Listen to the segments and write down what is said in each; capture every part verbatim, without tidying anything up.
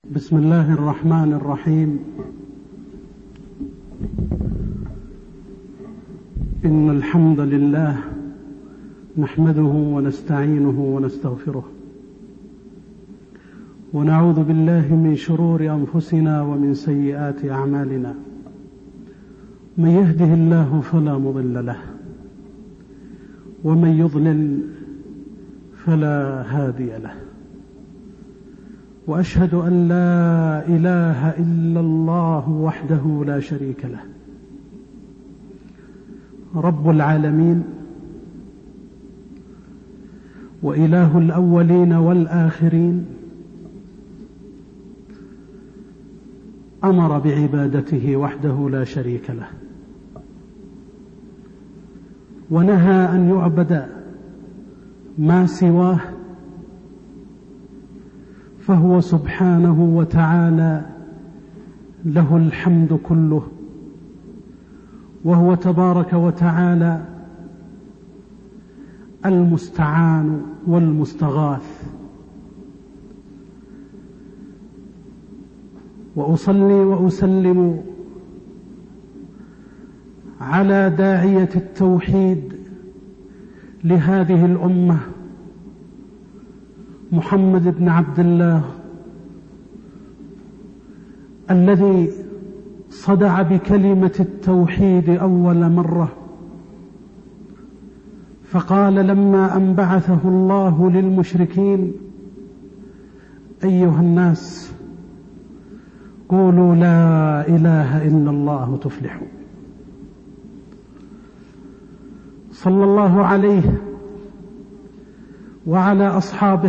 بسم الله الرحمن الرحيم. إن الحمد لله نحمده ونستعينه ونستغفره، ونعوذ بالله من شرور أنفسنا ومن سيئات أعمالنا. من يهده الله فلا مضل له، ومن يضلل فلا هادي له. وأشهد أن لا إله إلا الله وحده لا شريك له، رب العالمين وإله الأولين والآخرين، أمر بعبادته وحده لا شريك له، ونهى أن يعبد ما سواه، فهو سبحانه وتعالى له الحمد كله، وهو تبارك وتعالى المستعان والمستغاث. وأصلي وأسلم على داعية التوحيد لهذه الأمة، محمد بن عبد الله، الذي صدع بكلمة التوحيد أول مرة، فقال لما أن بعثه الله للمشركين: أيها الناس قولوا لا إله إلا الله تفلحوا. صلى الله عليه وعلى أصحابه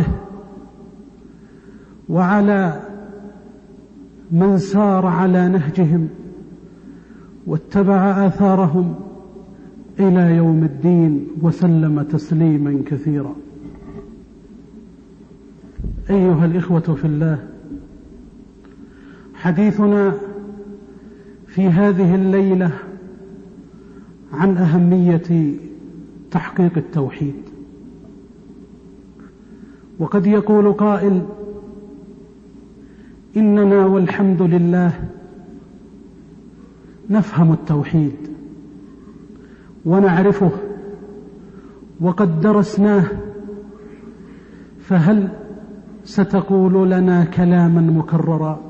وعلى من سار على نهجهم واتبع آثارهم إلى يوم الدين، وسلم تسليما كثيرا. أيها الإخوة في الله، حديثنا في هذه الليلة عن أهمية تحقيق التوحيد. وقد يقول قائل: إننا والحمد لله نفهم التوحيد ونعرفه وقد درسناه، فهل ستقول لنا كلاما مكررا؟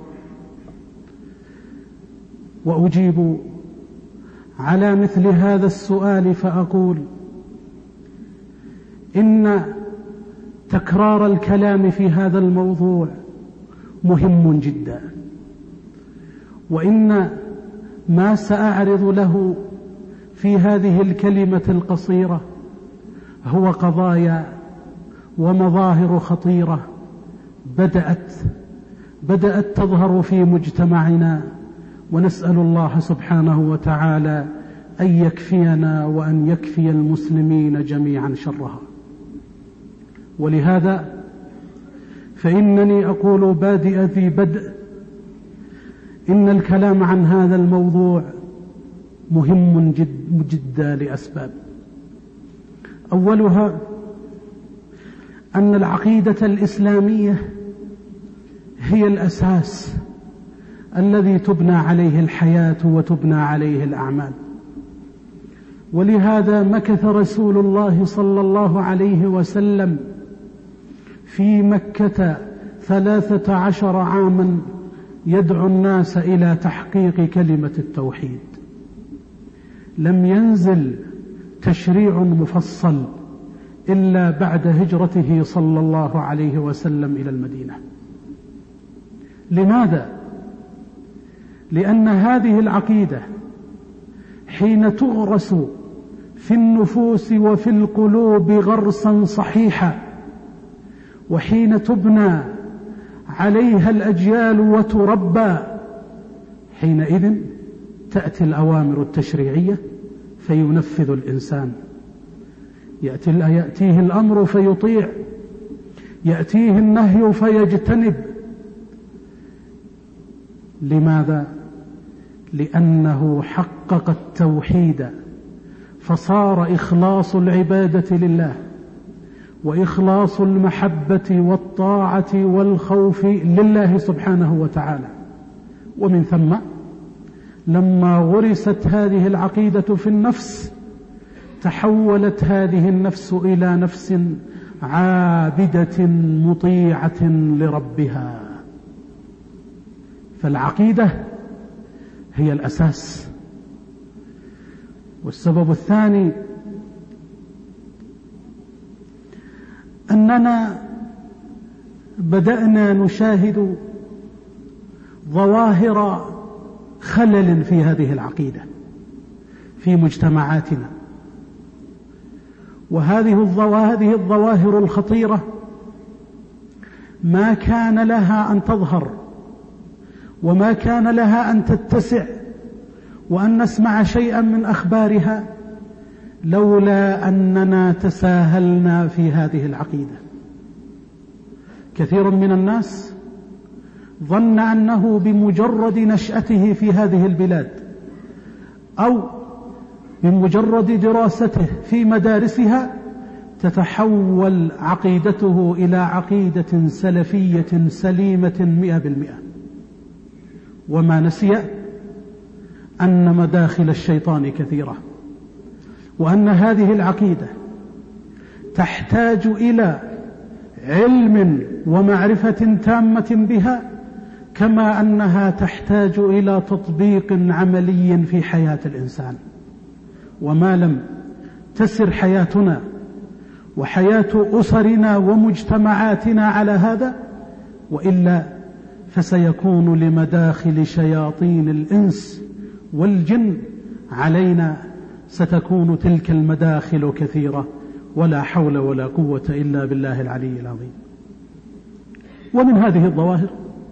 وأجيب على مثل هذا السؤال فأقول: إن تكرار الكلام في هذا الموضوع مهم جدا، وإن ما سأعرض له في هذه الكلمة القصيرة هو قضايا ومظاهر خطيرة بدأت بدأت تظهر في مجتمعنا، ونسأل الله سبحانه وتعالى أن يكفينا وأن يكفي المسلمين جميعا شرها. ولهذا فإنني أقول بادئ ذي بدء: إن الكلام عن هذا الموضوع مهم جد جدا لأسباب. أولها أن العقيدة الإسلامية هي الأساس الذي تبنى عليه الحياة وتبنى عليه الأعمال. ولهذا مكث رسول الله صلى الله عليه وسلم في مكة ثلاثة عشر عاما يدعو الناس إلى تحقيق كلمة التوحيد. لم ينزل تشريع مفصل إلا بعد هجرته صلى الله عليه وسلم إلى المدينة. لماذا؟ لأن هذه العقيدة حين تغرس في النفوس وفي القلوب غرسا صحيحا، وحين تبنى عليها الأجيال وتربى، حينئذ تأتي الأوامر التشريعية فينفذ الإنسان. يأتي يأتيه الأمر فيطيع، يأتيه النهي فيجتنب. لماذا؟ لأنه حقق التوحيد، فصار إخلاص العبادة لله وإخلاص المحبة والطاعة والخوف لله سبحانه وتعالى. ومن ثم لما غرست هذه العقيدة في النفس تحولت هذه النفس إلى نفس عابدة مطيعة لربها. فالعقيدة هي الأساس. والسبب الثاني أننا بدأنا نشاهد ظواهر خلل في هذه العقيدة في مجتمعاتنا، وهذه هذه الظواهر الخطيرة ما كان لها أن تظهر وما كان لها أن تتسع وأن نسمع شيئا من أخبارها لولا أننا تساهلنا في هذه العقيدة. كثير من الناس ظن أنه بمجرد نشأته في هذه البلاد أو بمجرد دراسته في مدارسها تتحول عقيدته إلى عقيدة سلفية سليمة مئة بالمئة، وما نسي أن مداخل الشيطان كثيرة، وأن هذه العقيدة تحتاج إلى علم ومعرفة تامة بها، كما أنها تحتاج إلى تطبيق عملي في حياة الإنسان. وما لم تسر حياتنا وحياة أسرنا ومجتمعاتنا على هذا، وإلا فسيكون لمداخل شياطين الإنس والجن علينا ستكون تلك المداخل كثيرة، ولا حول ولا قوة إلا بالله العلي العظيم. ومن هذه الظواهر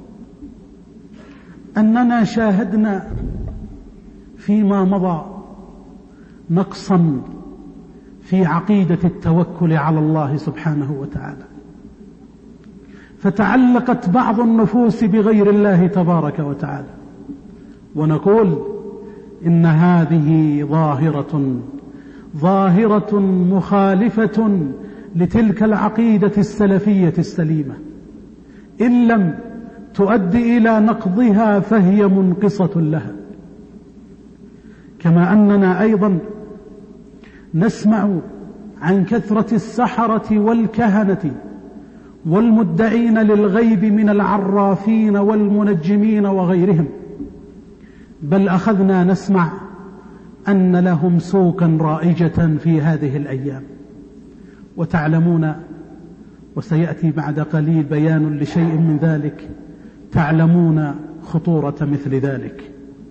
أننا شاهدنا فيما مضى نقصا في عقيدة التوكل على الله سبحانه وتعالى، فتعلقت بعض النفوس بغير الله تبارك وتعالى، ونقول إن هذه ظاهرة ظاهرة مخالفة لتلك العقيدة السلفية السليمة، إن لم تؤدي إلى نقضها فهي منقصة لها. كما أننا أيضا نسمع عن كثرة السحرة والكهنة والمدعين للغيب من العرافين والمنجمين وغيرهم، بل أخذنا نسمع أن لهم سوقا رائجة في هذه الأيام. وتعلمون، وسيأتي بعد قليل بيان لشيء من ذلك، تعلمون خطورة مثل ذلك.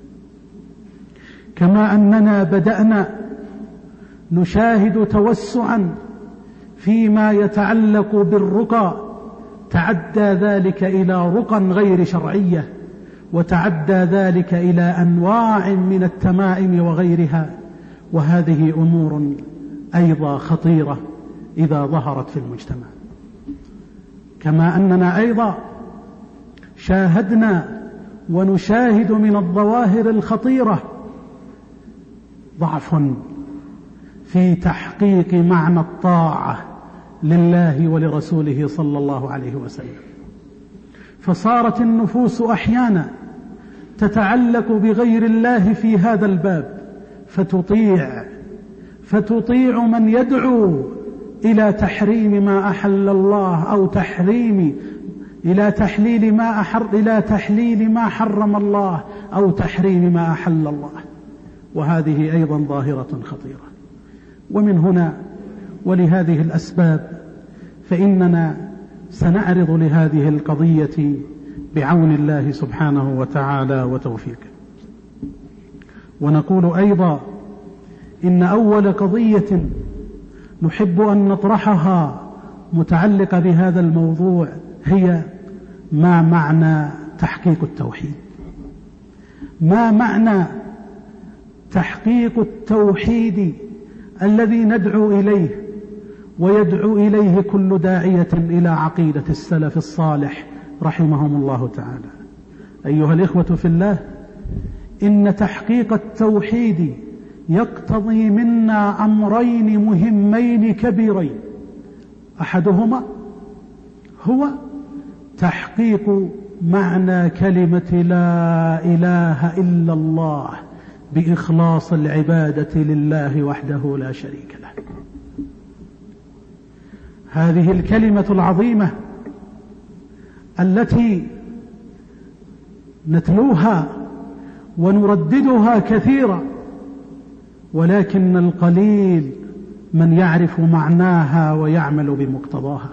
كما أننا بدأنا نشاهد توسعا فيما يتعلق بالرقى، تعدى ذلك إلى رقى غير شرعية، وتعدى ذلك إلى أنواع من التمائم وغيرها، وهذه أمور أيضا خطيرة إذا ظهرت في المجتمع. كما أننا أيضا شاهدنا ونشاهد من الظواهر الخطيرة ضعف في تحقيق معنى الطاعة لله ولرسوله صلى الله عليه وسلم، فصارت النفوس أحيانا تتعلق بغير الله في هذا الباب، فتطيع فتطيع من يدعو إلى تحريم ما أحل الله، أو تحريم إلى تحليل ما أحر إلى تحليل ما حرم الله، أو تحريم ما أحل الله، وهذه أيضا ظاهرة خطيرة. ومن هنا ولهذه الأسباب فإننا سنعرض لهذه القضية بعون الله سبحانه وتعالى وتوفيقه. ونقول أيضا إن أول قضية نحب أن نطرحها متعلقة بهذا الموضوع هي ما معنى تحقيق التوحيد. ما معنى تحقيق التوحيد الذي ندعو إليه ويدعو إليه كل داعية إلى عقيدة السلف الصالح رحمهم الله تعالى؟ أيها الإخوة في الله، إن تحقيق التوحيد يقتضي منا أمرين مهمين كبيرين. أحدهما هو تحقيق معنى كلمة لا إله إلا الله بإخلاص العبادة لله وحده لا شريك له. هذه الكلمة العظيمة التي نتلوها ونرددها كثيرا، ولكن القليل من يعرف معناها ويعمل بمقتضاها.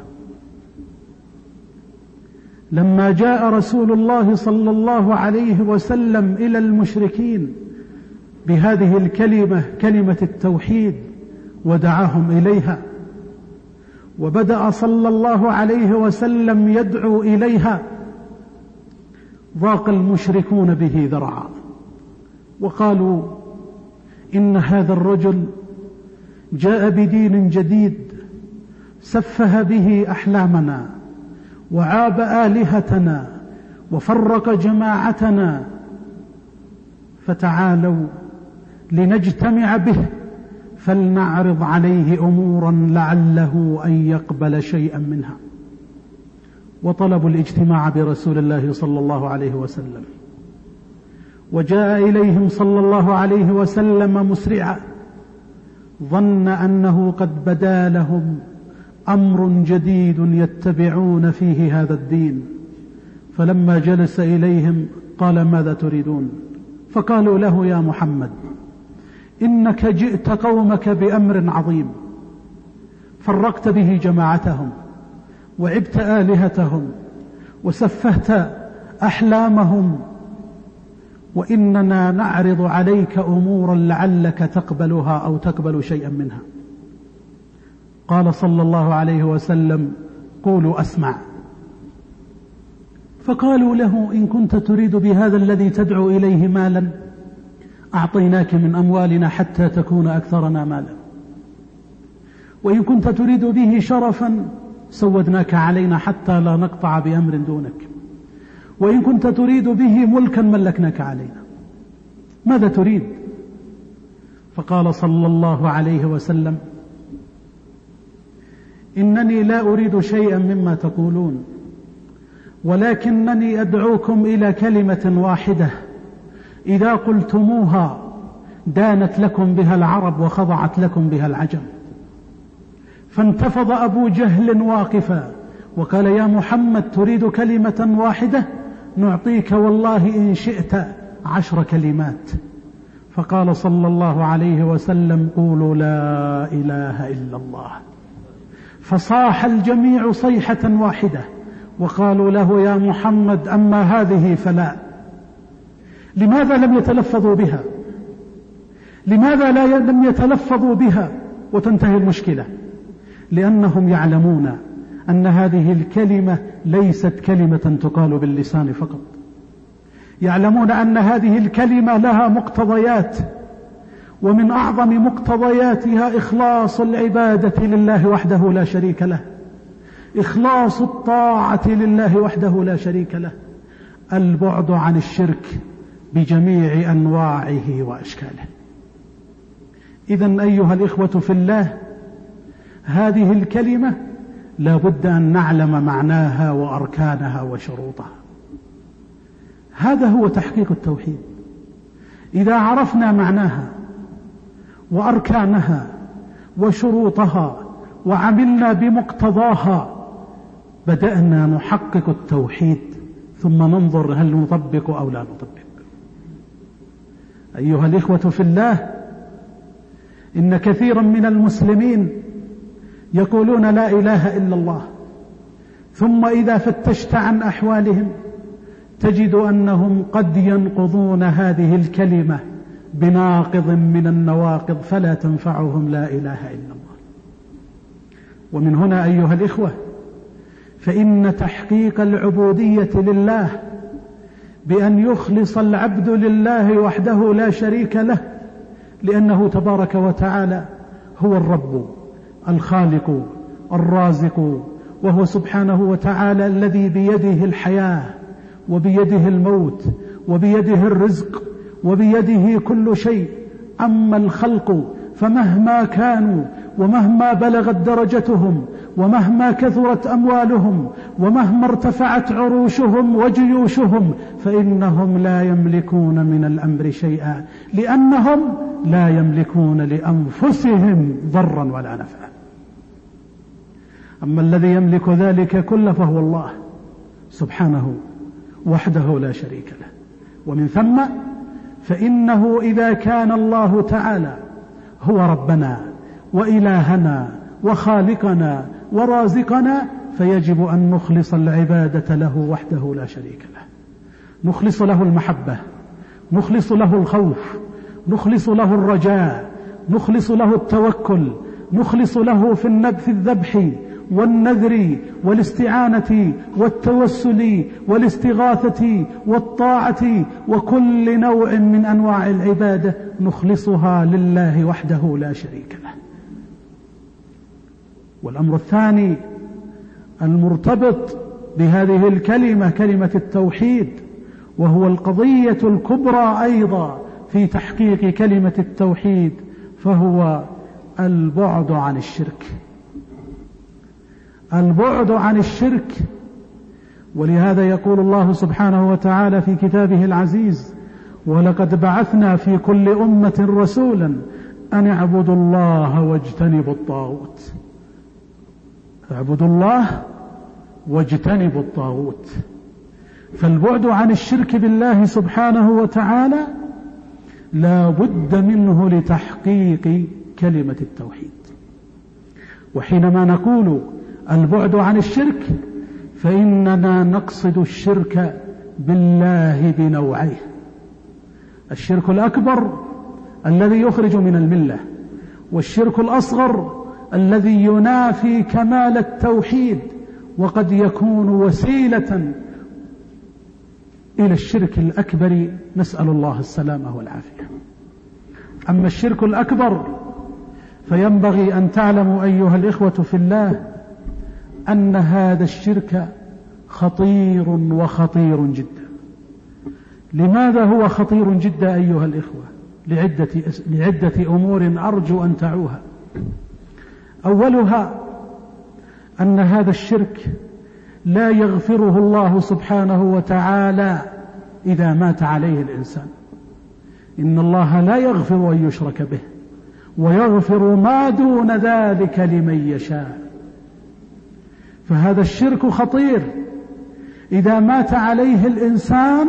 لما جاء رسول الله صلى الله عليه وسلم إلى المشركين بهذه الكلمة، كلمة التوحيد، ودعاهم إليها، وبدأ صلى الله عليه وسلم يدعو إليها، ضاق المشركون به ذرعا وقالوا إن هذا الرجل جاء بدين جديد سفه به أحلامنا وعاب آلهتنا وفرق جماعتنا، فتعالوا لنجتمع به فلنعرض عليه أمورا لعله أن يقبل شيئا منها. وطلبوا الاجتماع برسول الله صلى الله عليه وسلم، وجاء إليهم صلى الله عليه وسلم مسرعا، ظن أنه قد بدا لهم أمر جديد يتبعون فيه هذا الدين، فلما جلس إليهم قال ماذا تريدون؟ فقالوا له يا محمد إنك جئت قومك بأمر عظيم، فرقت به جماعتهم وعبت آلهتهم وسفهت أحلامهم، وإننا نعرض عليك أمورا لعلك تقبلها أو تقبل شيئا منها. قال صلى الله عليه وسلم قولوا أسمع. فقالوا له إن كنت تريد بهذا الذي تدعو إليه مالا أعطيناك من أموالنا حتى تكون أكثرنا مالا، وإن كنت تريد به شرفا سودناك علينا حتى لا نقطع بأمر دونك، وإن كنت تريد به ملكا ملكناك علينا، ماذا تريد؟ فقال صلى الله عليه وسلم إنني لا أريد شيئا مما تقولون، ولكنني أدعوكم إلى كلمة واحدة إذا قلتموها دانت لكم بها العرب وخضعت لكم بها العجم. فانتفض أبو جهل واقفا وقال يا محمد تريد كلمة واحدة؟ نعطيك والله إن شئت عشر كلمات. فقال صلى الله عليه وسلم قولوا لا إله إلا الله. فصاح الجميع صيحة واحدة وقالوا له يا محمد أما هذه فلا. لماذا لم يتلفظوا بها؟ لماذا لا لم يتلفظوا بها وتنتهي المشكلة؟ لأنهم يعلمون أن هذه الكلمة ليست كلمة تقال باللسان فقط، يعلمون أن هذه الكلمة لها مقتضيات، ومن أعظم مقتضياتها إخلاص العبادة لله وحده لا شريك له، إخلاص الطاعة لله وحده لا شريك له، البعد عن الشرك بجميع أنواعه وأشكاله. إذن أيها الإخوة في الله، هذه الكلمة لا بد أن نعلم معناها وأركانها وشروطها. هذا هو تحقيق التوحيد. إذا عرفنا معناها وأركانها وشروطها وعملنا بمقتضاها بدأنا نحقق التوحيد، ثم ننظر هل نطبق أو لا نطبق. أيها الإخوة في الله، إن كثيرا من المسلمين يقولون لا إله إلا الله، ثم إذا فتشت عن أحوالهم تجد أنهم قد ينقضون هذه الكلمة بناقض من النواقض، فلا تنفعهم لا إله إلا الله. ومن هنا أيها الإخوة، فإن تحقيق العبودية لله بأن يخلص العبد لله وحده لا شريك له، لأنه تبارك وتعالى هو الرب الخالق الرازق، وهو سبحانه وتعالى الذي بيده الحياة وبيده الموت وبيده الرزق وبيده كل شيء. أما الخلق فمهما كانوا ومهما بلغت درجتهم ومهما كثرت أموالهم ومهما ارتفعت عروشهم وجيوشهم فإنهم لا يملكون من الأمر شيئا، لأنهم لا يملكون لأنفسهم ضرا ولا نفعا. أما الذي يملك ذلك كله فهو الله سبحانه وحده لا شريك له. ومن ثم فإنه إذا كان الله تعالى هو ربنا وإلهنا وخالقنا ورازقنا فيجب أن نخلص العبادة له وحده لا شريك له، نخلص له المحبة، نخلص له الخوف، نخلص له الرجاء، نخلص له التوكل، نخلص له في الذبح والنذر والاستعانة والتوسل والاستغاثة والطاعة وكل نوع من أنواع العبادة نخلصها لله وحده لا شريك له. والأمر الثاني المرتبط بهذه الكلمة كلمة التوحيد، وهو القضية الكبرى أيضا في تحقيق كلمة التوحيد، فهو البعد عن الشرك، البعد عن الشرك. ولهذا يقول الله سبحانه وتعالى في كتابه العزيز: ولقد بعثنا في كل أمة رسولا أن اعبدوا الله واجتنبوا الطاغوت. اعبدوا الله واجتنبوا الطاغوت. فالبعد عن الشرك بالله سبحانه وتعالى لا بد منه لتحقيق كلمة التوحيد. وحينما نقول البعد عن الشرك فإننا نقصد الشرك بالله بنوعيه: الشرك الأكبر الذي يخرج من الملة، والشرك الأصغر الذي ينافي كمال التوحيد وقد يكون وسيلة إلى الشرك الأكبر، نسأل الله السلامة والعافية. أما الشرك الأكبر فينبغي أن تعلموا أيها الإخوة في الله أن هذا الشرك خطير وخطير جدا. لماذا هو خطير جدا أيها الإخوة؟ لعدة, لعدة أمور أرجو أن تعوها. أولها أن هذا الشرك لا يغفره الله سبحانه وتعالى إذا مات عليه الإنسان. إن الله لا يغفر أن يشرك به ويغفر ما دون ذلك لمن يشاء. فهذا الشرك خطير، إذا مات عليه الإنسان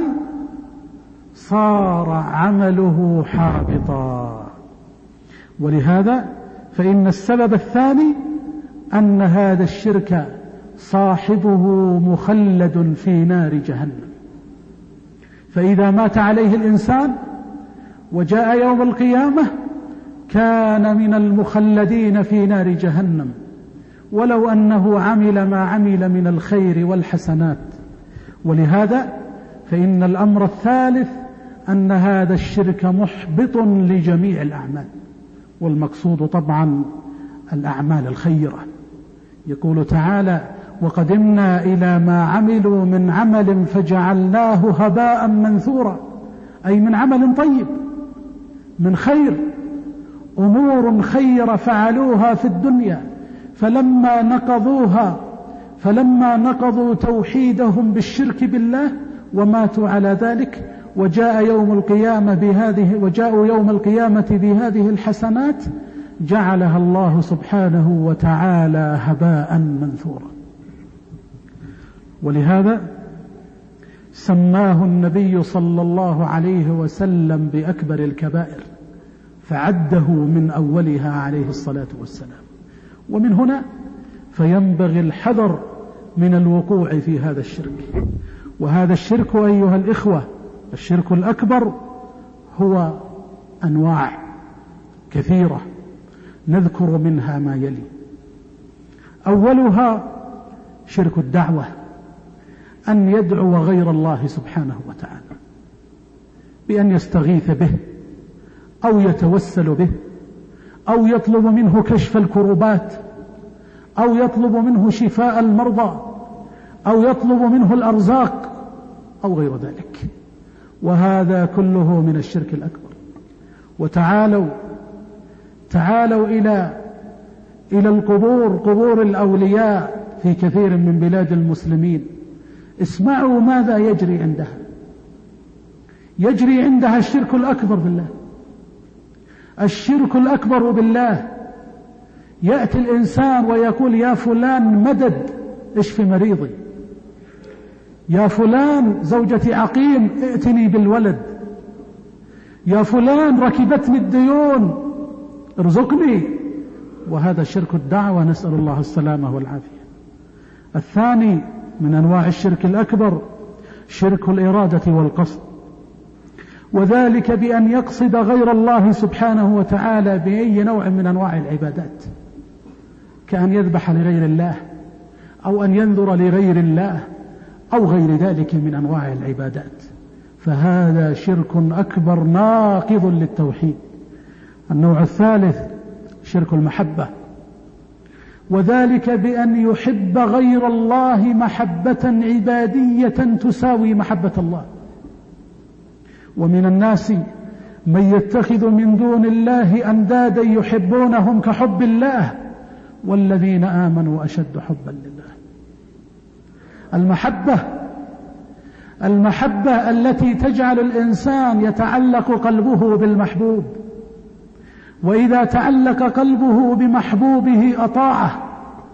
صار عمله حابطا. ولهذا فإن السبب الثاني أن هذا الشرك صاحبه مخلد في نار جهنم. فإذا مات عليه الإنسان وجاء يوم القيامة كان من المخلدين في نار جهنم، ولو أنه عمل ما عمل من الخير والحسنات. ولهذا فإن الأمر الثالث أن هذا الشرك محبط لجميع الأعمال، والمقصود طبعا الأعمال الخيرة. يقول تعالى: وقدمنا إلى ما عملوا من عمل فجعلناه هباء منثورا، أي من عمل طيب من خير، أمور خير فعلوها في الدنيا فلما نقضوها فلما نقضوا توحيدهم بالشرك بالله وماتوا على ذلك وجاء يوم القيامة بهذه وجاءوا يوم القيامة بهذه الحسنات جعلها الله سبحانه وتعالى هباء منثورا. ولهذا سماه النبي صلى الله عليه وسلم بأكبر الكبائر، فعده من أولها عليه الصلاة والسلام. ومن هنا فينبغي الحذر من الوقوع في هذا الشرك. وهذا الشرك أيها الإخوة، الشرك الأكبر هو أنواع كثيرة نذكر منها ما يلي. أولها شرك الدعوة، أن يدعو غير الله سبحانه وتعالى بأن يستغيث به أو يتوسل به أو يطلب منه كشف الكربات أو يطلب منه شفاء المرضى أو يطلب منه الأرزاق أو غير ذلك. وهذا كله من الشرك الأكبر. وتعالوا تعالوا إلى إلى القبور، قبور الأولياء في كثير من بلاد المسلمين، اسمعوا ماذا يجري عندها. يجري عندها الشرك الأكبر بالله، الشرك الأكبر بالله. يأتي الإنسان ويقول يا فلان مدد اشف مريضي، يا فلان زوجتي عقيم ائتني بالولد، يا فلان ركبتني الديون ارزقني. وهذا شرك الدعوة، نسأل الله السلامة والعافية. الثاني من أنواع الشرك الأكبر شرك الإرادة والقصد، وذلك بأن يقصد غير الله سبحانه وتعالى بأي نوع من أنواع العبادات، كأن يذبح لغير الله أو أن ينذر لغير الله أو غير ذلك من أنواع العبادات، فهذا شرك أكبر ناقض للتوحيد. النوع الثالث شرك المحبة، وذلك بأن يحب غير الله محبة عبادية تساوي محبة الله. ومن الناس من يتخذ من دون الله أندادا يحبونهم كحب الله والذين آمنوا أشد حبا لله. المحبة المحبة التي تجعل الإنسان يتعلق قلبه بالمحبوب، وإذا تعلق قلبه بمحبوبه أطاعه،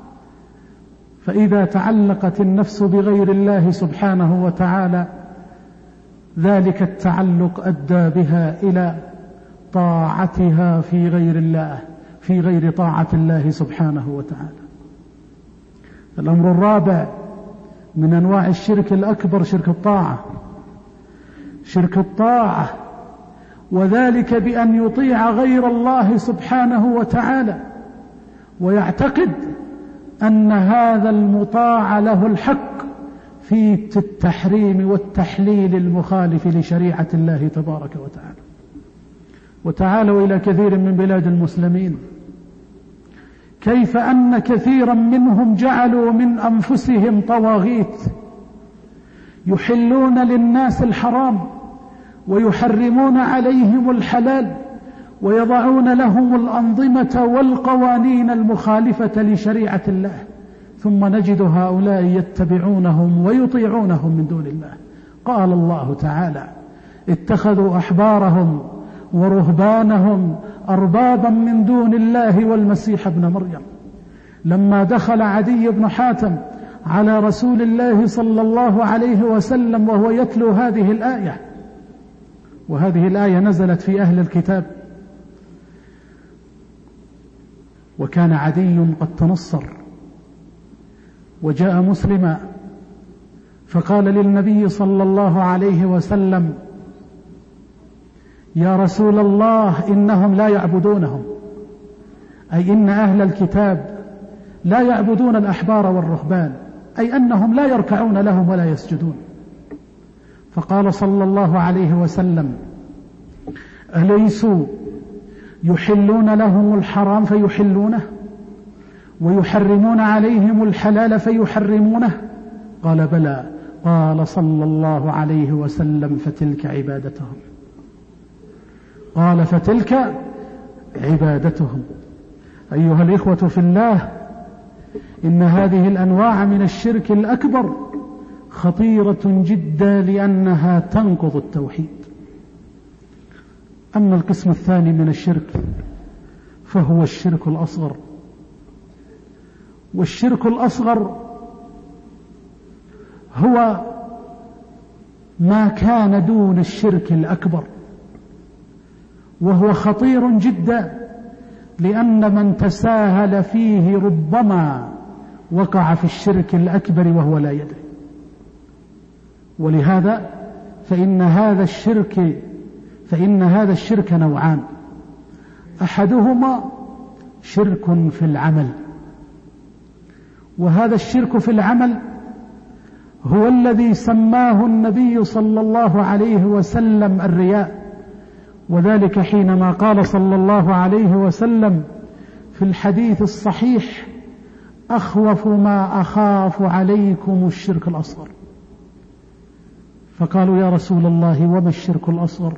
فإذا تعلقت النفس بغير الله سبحانه وتعالى ذلك التعلق أدى بها إلى طاعتها في غير الله، في غير طاعة الله سبحانه وتعالى. الأمر الرابع من أنواع الشرك الأكبر شرك الطاعة، شرك الطاعة، وذلك بأن يطيع غير الله سبحانه وتعالى ويعتقد أن هذا المطاع له الحق في التحريم والتحليل المخالف لشريعة الله تبارك وتعالى. وتعالوا إلى كثير من بلاد المسلمين كيف أن كثيرا منهم جعلوا من أنفسهم طواغيت يحلون للناس الحرام ويحرمون عليهم الحلال ويضعون لهم الأنظمة والقوانين المخالفة لشريعة الله، ثم نجد هؤلاء يتبعونهم ويطيعونهم من دون الله. قال الله تعالى اتخذوا أحبارهم ورهبانهم أربابا من دون الله والمسيح ابن مريم. لما دخل عدي بن حاتم على رسول الله صلى الله عليه وسلم وهو يتلو هذه الآية، وهذه الآية نزلت في أهل الكتاب، وكان عدي قد تنصر وجاء مسلما، فقال للنبي صلى الله عليه وسلم يا رسول الله إنهم لا يعبدونهم، أي إن أهل الكتاب لا يعبدون الأحبار والرهبان، أي أنهم لا يركعون لهم ولا يسجدون. فقال صلى الله عليه وسلم أليسوا يحلون لهم الحرام فيحلونه ويحرمون عليهم الحلال فيحرمونه؟ قال بلى. قال صلى الله عليه وسلم فتلك عبادتهم. قال فتلك عبادتهم. أيها الإخوة في الله، إن هذه الأنواع من الشرك الأكبر خطيرة جدا لأنها تنقض التوحيد. أما القسم الثاني من الشرك فهو الشرك الأصغر، والشرك الأصغر هو ما كان دون الشرك الأكبر، وهو خطير جدا لأن من تساهل فيه ربما وقع في الشرك الأكبر وهو لا يدري. ولهذا فإن هذا الشرك فإن هذا الشرك نوعان، أحدهما شرك في العمل، وهذا الشرك في العمل هو الذي سماه النبي صلى الله عليه وسلم الرياء، وذلك حينما قال صلى الله عليه وسلم في الحديث الصحيح أخوف ما أخاف عليكم الشرك الأصغر. فقالوا يا رسول الله وما الشرك الأصغر؟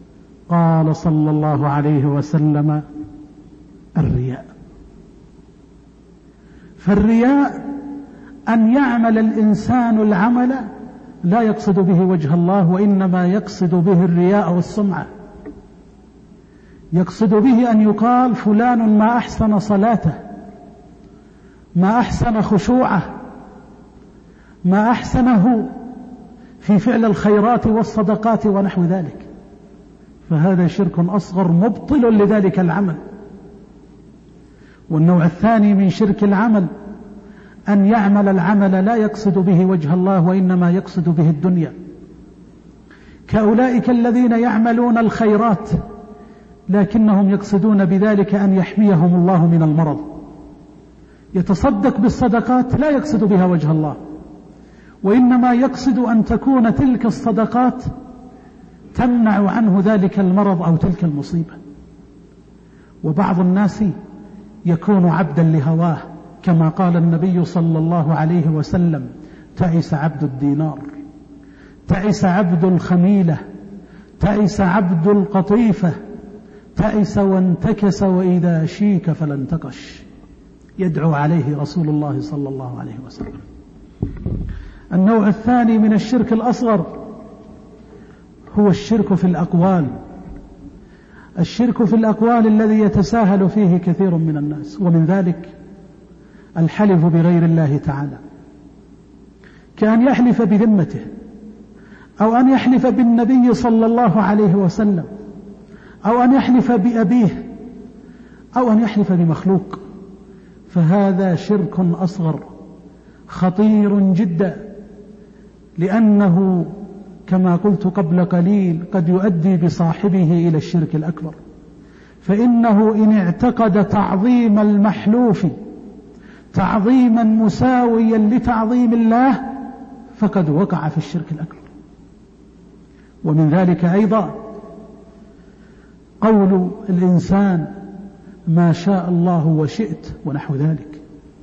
قال صلى الله عليه وسلم الرياء. فالرياء أن يعمل الإنسان العمل لا يقصد به وجه الله، وإنما يقصد به الرياء والسمعة، يقصد به أن يقال فلان ما أحسن صلاته، ما أحسن خشوعه، ما أحسنه في فعل الخيرات والصدقات ونحو ذلك، فهذا شرك أصغر مبطل لذلك العمل. والنوع الثاني من شرك العمل أن يعمل العمل لا يقصد به وجه الله، وإنما يقصد به الدنيا، كأولئك الذين يعملون الخيرات لكنهم يقصدون بذلك أن يحميهم الله من المرض، يتصدق بالصدقات لا يقصد بها وجه الله، وإنما يقصد أن تكون تلك الصدقات تمنع عنه ذلك المرض أو تلك المصيبة. وبعض الناس يكون عبدا لهواه، كما قال النبي صلى الله عليه وسلم: تعس عبد الدينار، تعس عبد الخميلة، تعس عبد القطيفة، تعس وانتكس وإذا شيك فلا انتقش. يدعو عليه رسول الله صلى الله عليه وسلم. النوع الثاني من الشرك الأصغر هو الشرك في الأقوال، الشرك في الأقوال الذي يتساهل فيه كثير من الناس، ومن ذلك الحلف بغير الله تعالى، كأن يحلف بذمته، أو أن يحلف بالنبي صلى الله عليه وسلم، أو أن يحلف بأبيه، أو أن يحلف بمخلوق، فهذا شرك أصغر خطير جدا، لأنه كما قلت قبل قليل قد يؤدي بصاحبه إلى الشرك الأكبر، فإنه إن اعتقد تعظيم المحلوف تعظيما مساويا لتعظيم الله فقد وقع في الشرك الأكبر. ومن ذلك أيضا قول الإنسان ما شاء الله وشئت ونحو ذلك،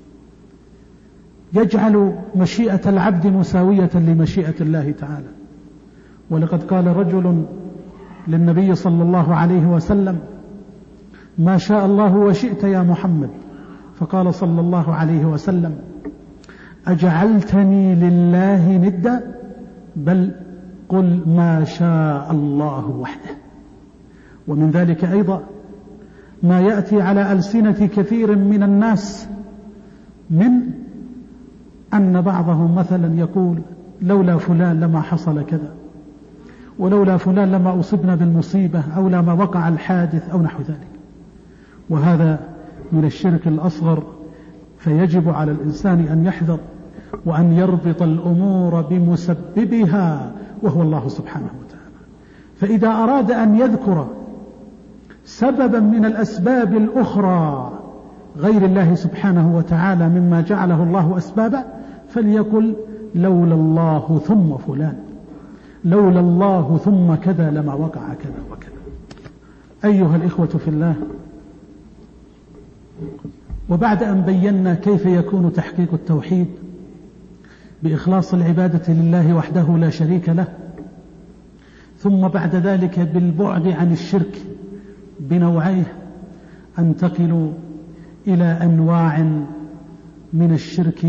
يجعل مشيئة العبد مساوية لمشيئة الله تعالى. ولقد قال رجل للنبي صلى الله عليه وسلم: ما شاء الله وشئت يا محمد، فقال صلى الله عليه وسلم: أجعلتني لله ندا؟ بل قل ما شاء الله وحده. ومن ذلك أيضا ما يأتي على ألسنة كثير من الناس من أن بعضهم مثلا يقول: لولا فلان لما حصل كذا، ولولا فلان لما أصبنا بالمصيبة، أو لما وقع الحادث أو نحو ذلك، وهذا من الشرك الأصغر. فيجب على الإنسان أن يحذر وأن يربط الأمور بمسببها وهو الله سبحانه وتعالى. فإذا أراد أن يذكر سببا من الأسباب الأخرى غير الله سبحانه وتعالى مما جعله الله أسبابا فليقل: لولا الله ثم فلان، لولا الله ثم كذا لما وقع كذا وكذا. أيها الإخوة في الله، وبعد أن بينا كيف يكون تحقيق التوحيد بإخلاص العبادة لله وحده لا شريك له، ثم بعد ذلك بالبعد عن الشرك بنوعيه، أنتقل إلى أنواع من الشرك،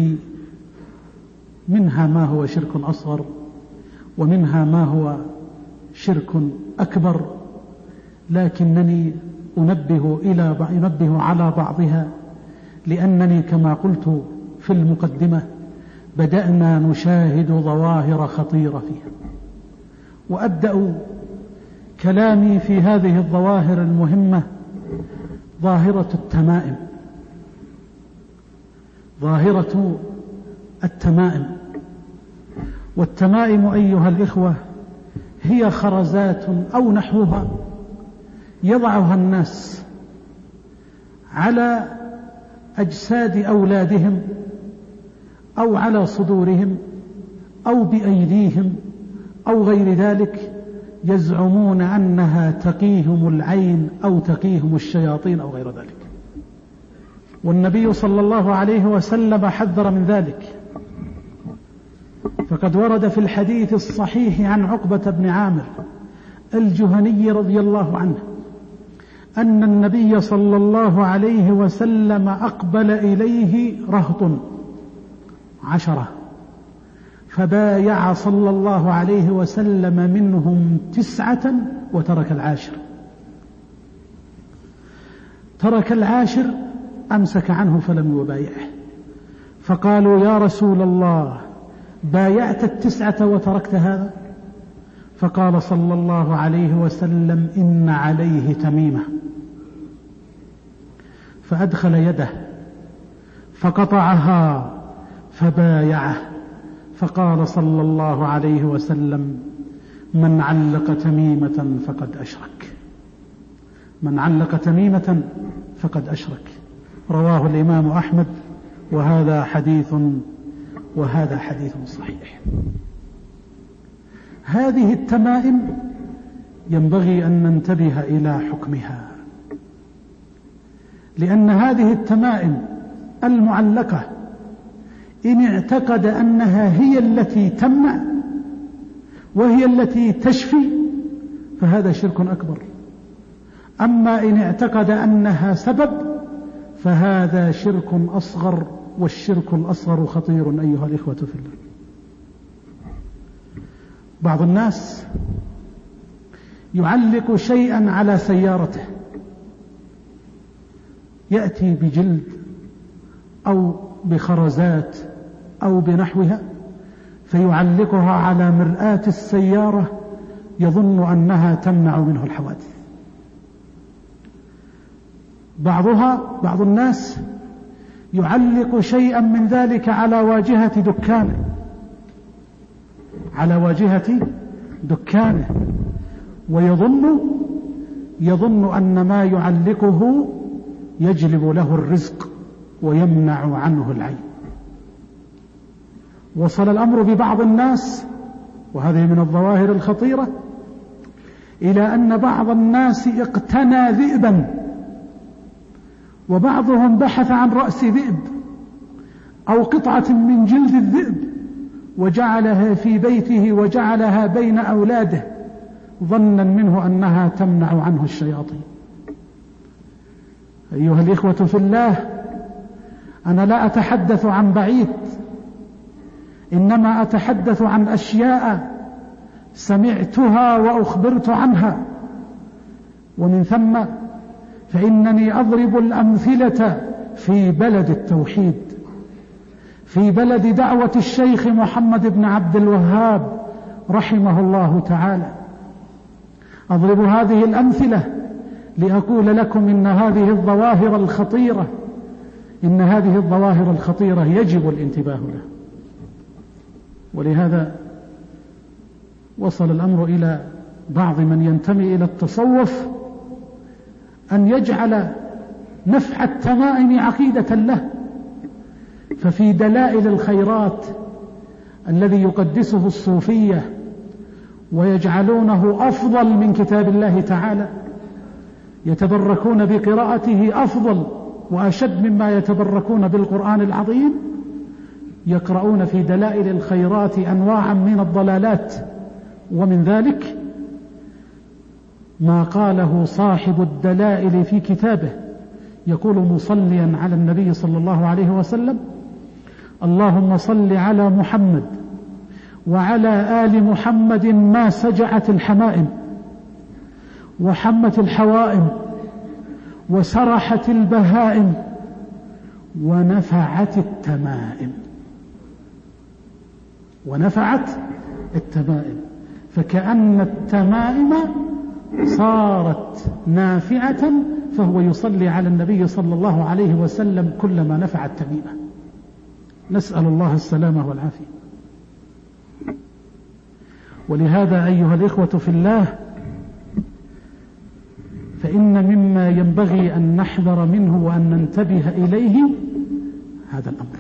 منها ما هو شرك أصغر، ومنها ما هو شرك أكبر، لكنني أنبه, إلى أنبه على بعضها، لأنني كما قلت في المقدمة بدأنا نشاهد ظواهر خطيرة فيها. وأبدأ كلامي في هذه الظواهر المهمة ظاهرة التمائم، ظاهرة التمائم. والتمائم أيها الإخوة هي خرزات أو نحوها يضعها الناس على أجساد أولادهم أو على صدورهم أو بأيديهم أو غير ذلك، يزعمون أنها تقيهم العين أو تقيهم الشياطين أو غير ذلك. والنبي صلى الله عليه وسلم حذر من ذلك، فقد ورد في الحديث الصحيح عن عقبة بن عامر الجهني رضي الله عنه أن النبي صلى الله عليه وسلم أقبل إليه رهط عشرة، فبايع صلى الله عليه وسلم منهم تسعة وترك العاشر. ترك العاشر، أمسك عنه فلم يبايعه، فقالوا يا رسول الله بايعت التسعة وتركت هذا؟ فقال صلى الله عليه وسلم إن عليه تميمة، فأدخل يده فقطعها فبايعه، فقال صلى الله عليه وسلم من علق تميمة فقد أشرك، من علق تميمة فقد أشرك. رواه الإمام أحمد، وهذا حديث وهذا حديث صحيح. هذه التمائم ينبغي أن ننتبه إلى حكمها، لأن هذه التمائم المعلقة إن اعتقد أنها هي التي تمنع وهي التي تشفي فهذا شرك أكبر، أما إن اعتقد أنها سبب فهذا شرك أصغر، والشرك الأصغر خطير أيها الإخوة في الله. بعض الناس يعلق شيئا على سيارته، يأتي بجلد أو بخرزات أو بنحوها فيعلقها على مرآة السيارة يظن أنها تمنع منه الحوادث. بعضها بعض الناس يعلق شيئا من ذلك على واجهة دكانه على واجهة دكانه ويظن يظن أن ما يعلقه يجلب له الرزق ويمنع عنه العين. وصل الأمر ببعض الناس، وهذه من الظواهر الخطيرة، إلى أن بعض الناس اقتنى ذئبا، وبعضهم بحث عن رأس ذئب أو قطعة من جلد الذئب وجعلها في بيته وجعلها بين أولاده ظنا منه أنها تمنع عنه الشياطين. أيها الإخوة في الله، أنا لا أتحدث عن بعيد، إنما أتحدث عن أشياء سمعتها وأخبرت عنها، ومن ثم فإنني أضرب الأمثلة في بلد التوحيد، في بلد دعوة الشيخ محمد بن عبد الوهاب رحمه الله تعالى. أضرب هذه الأمثلة لأقول لكم إن هذه الظواهر الخطيرة إن هذه الظواهر الخطيرة يجب الانتباه لها. ولهذا وصل الأمر إلى بعض من ينتمي إلى التصوف أن يجعل نفع التمائم عقيدة له، ففي دلائل الخيرات الذي يقدسه الصوفية ويجعلونه أفضل من كتاب الله تعالى، يتبركون بقراءته أفضل وأشد مما يتبركون بالقرآن العظيم، يقرؤون في دلائل الخيرات أنواعا من الضلالات. ومن ذلك ما قاله صاحب الدلائل في كتابه، يقول مصليا على النبي صلى الله عليه وسلم: اللهم صل على محمد وعلى آل محمد ما سجعت الحمائم وحمت الحوائم وسرحت البهائم ونفعت التمائم ونفعت التمائم فكأن التمائم صارت نافعة، فهو يصلي على النبي صلى الله عليه وسلم كلما نفعت تميمة. نسأل الله السلامة والعافية. ولهذا أيها الإخوة في الله، فإن مما ينبغي أن نحذر منه وأن ننتبه إليه هذا الأمر.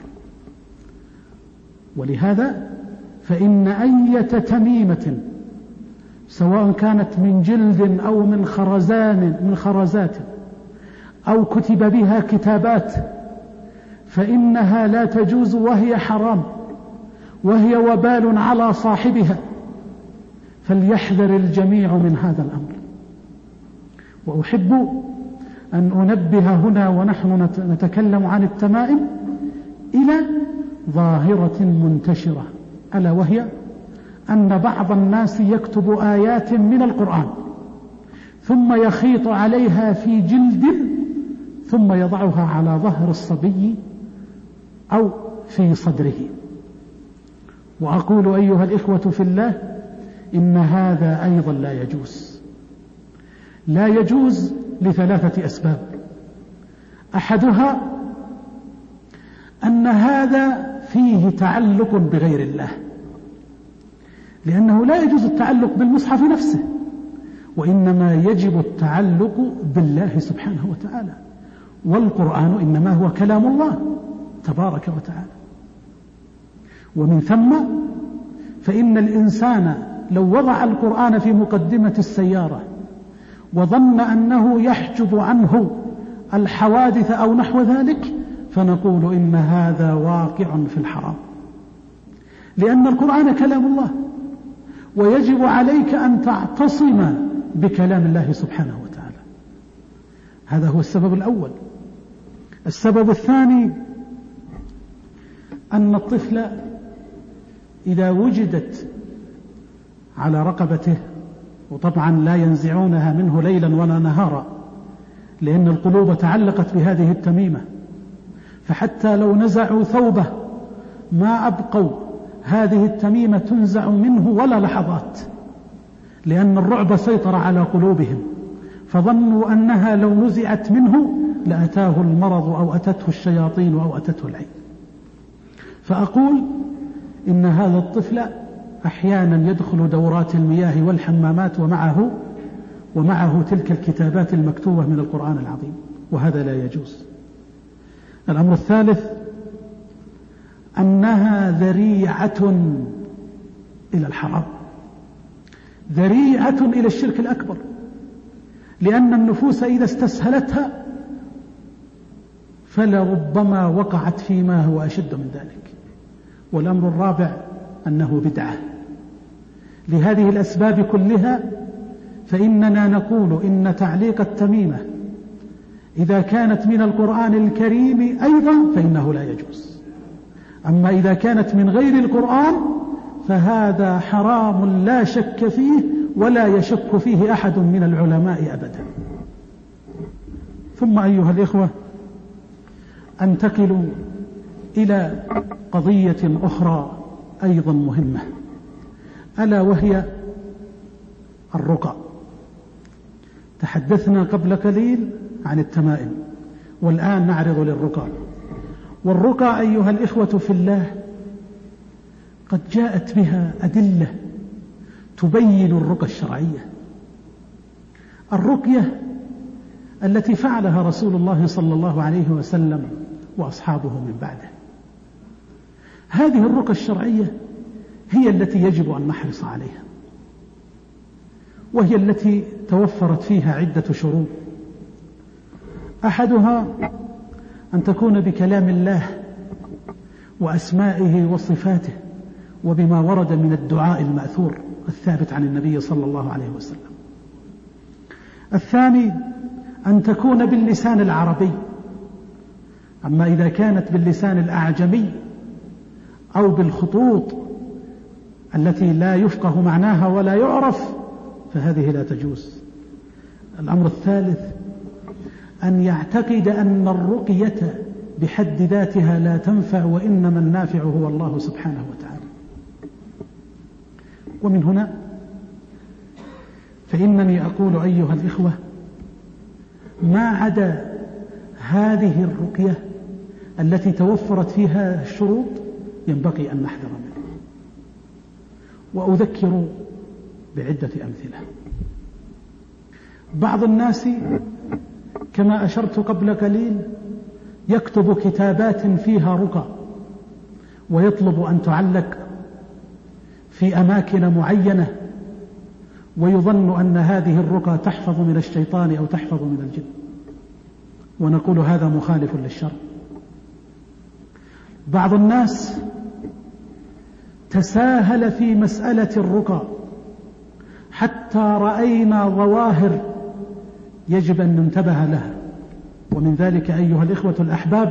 ولهذا فإن أية تميمة سواء كانت من جلد أو من خرزان من خرزات أو كتب بها كتابات فإنها لا تجوز وهي حرام وهي وبال على صاحبها، فليحذر الجميع من هذا الأمر. وأحب أن أنبه هنا ونحن نتكلم عن التمائم إلى ظاهرة منتشرة، ألا وهي أن بعض الناس يكتب آيات من القرآن ثم يخيط عليها في جلد ثم يضعها على ظهر الصبي أو في صدره. وأقول أيها الإخوة في الله إن هذا أيضا لا يجوز. لا يجوز لثلاثة أسباب. أحدها أن هذا فيه تعلق بغير الله، لأنه لا يجوز التعلق بالمصحف نفسه، وإنما يجب التعلق بالله سبحانه وتعالى، والقرآن إنما هو كلام الله تبارك وتعالى. ومن ثم فإن الإنسان لو وضع القرآن في مقدمة السيارة وظن أنه يحجب عنه الحوادث أو نحو ذلك فنقول إن هذا واقع في الحرام، لأن القرآن كلام الله، ويجب عليك أن تعتصم بكلام الله سبحانه وتعالى. هذا هو السبب الأول. السبب الثاني أن الطفل إذا وجدت على رقبته، وطبعا لا ينزعونها منه ليلا ولا نهارا لأن القلوب تعلقت بهذه التميمة، فحتى لو نزعوا ثوبه ما أبقوا هذه التميمة تنزع منه ولا لحظات، لأن الرعب سيطر على قلوبهم، فظنوا أنها لو نزعت منه لأتاه المرض أو أتته الشياطين أو أتته العين. فأقول إن هذا الطفل أحيانا يدخل دورات المياه والحمامات ومعه ومعه تلك الكتابات المكتوبة من القرآن العظيم، وهذا لا يجوز. الأمر الثالث أنها ذريعة إلى الحرام، ذريعة إلى الشرك الأكبر، لأن النفوس إذا استسهلتها فلربما وقعت فيما هو أشد من ذلك. والأمر الرابع أنه بدعة. لهذه الأسباب كلها فإننا نقول إن تعليق التميمة إذا كانت من القرآن الكريم أيضا فإنه لا يجوز، أما إذا كانت من غير القرآن فهذا حرام لا شك فيه ولا يشك فيه أحد من العلماء أبدا. ثم أيها الإخوة أنتقل إلى قضية أخرى أيضا مهمة، ألا وهي الرقى. تحدثنا قبل قليل عن التمائم، والآن نعرض للرقى. والرقى أيها الإخوة في الله قد جاءت بها أدلة تبين الرقى الشرعية. الرقية التي فعلها رسول الله صلى الله عليه وسلم وأصحابه من بعده، هذه الرقى الشرعية هي التي يجب أن نحرص عليها، وهي التي توفرت فيها عدة شروط. أحدها أن تكون بكلام الله وأسمائه وصفاته وبما ورد من الدعاء المأثور الثابت عن النبي صلى الله عليه وسلم. الثاني أن تكون باللسان العربي، أما إذا كانت باللسان الأعجمي أو بالخطوط التي لا يفقه معناها ولا يعرف فهذه لا تجوز. الأمر الثالث أن يعتقد أن الرقية بحد ذاتها لا تنفع، وإنما النافع هو الله سبحانه وتعالى. ومن هنا فإنني أقول أيها الإخوة ما عدا هذه الرقية التي توفرت فيها الشروط ينبغي أن نحذر منها. وأذكر بعدة أمثلة. بعض الناس كما أشرت قبل قليل يكتب كتابات فيها رقى ويطلب أن تعلق في أماكن معينة، ويظن أن هذه الرقى تحفظ من الشيطان أو تحفظ من الجن، ونقول هذا مخالف للشرع. بعض الناس تساهل في مسألة الرقى حتى رأينا ظواهر يجب أن ننتبه لها، ومن ذلك أيها الإخوة الأحباب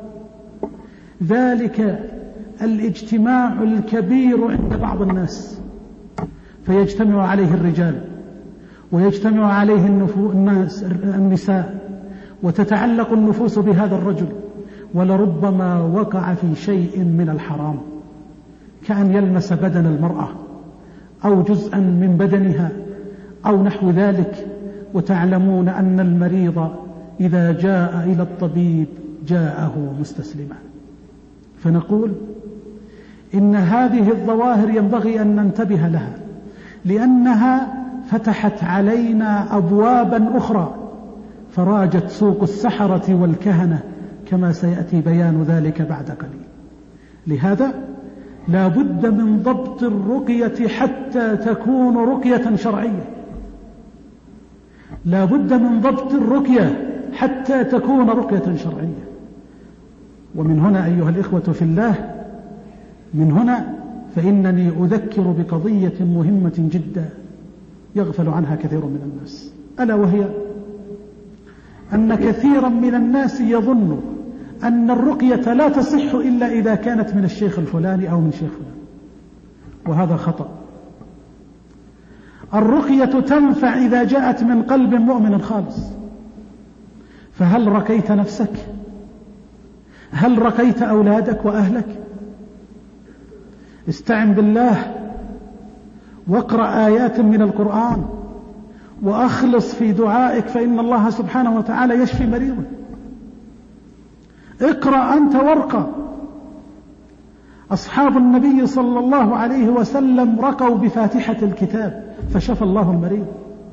ذلك الاجتماع الكبير عند بعض الناس، فيجتمع عليه الرجال ويجتمع عليه الناس النساء، وتتعلق النفوس بهذا الرجل، ولربما وقع في شيء من الحرام، كأن يلمس بدن المرأة أو جزءا من بدنها أو نحو ذلك. وتعلمون أن المريض إذا جاء إلى الطبيب جاءه مستسلما. فنقول إن هذه الظواهر ينبغي أن ننتبه لها، لأنها فتحت علينا أبوابا أخرى، فراجت سوق السحرة والكهنة كما سيأتي بيان ذلك بعد قليل. لهذا لا بد من ضبط الرقية حتى تكون رقية شرعية، لا بد من ضبط الرقية حتى تكون رقية شرعية. ومن هنا أيها الإخوة في الله، من هنا فإنني أذكر بقضية مهمة جدا يغفل عنها كثير من الناس، ألا وهي أن كثيرا من الناس يظن أن الرقية لا تصح إلا إذا كانت من الشيخ الفلاني أو من شيخ فلان، وهذا خطأ. الرقية تنفع إذا جاءت من قلب مؤمن خالص. فهل رقيت نفسك؟ هل رقيت أولادك وأهلك؟ استعن بالله واقرأ آيات من القرآن وأخلص في دعائك، فإن الله سبحانه وتعالى يشفي مريضا. اقرأ أنت وارقى. أصحاب النبي صلى الله عليه وسلم رقوا بفاتحة الكتاب فشفى الله المريض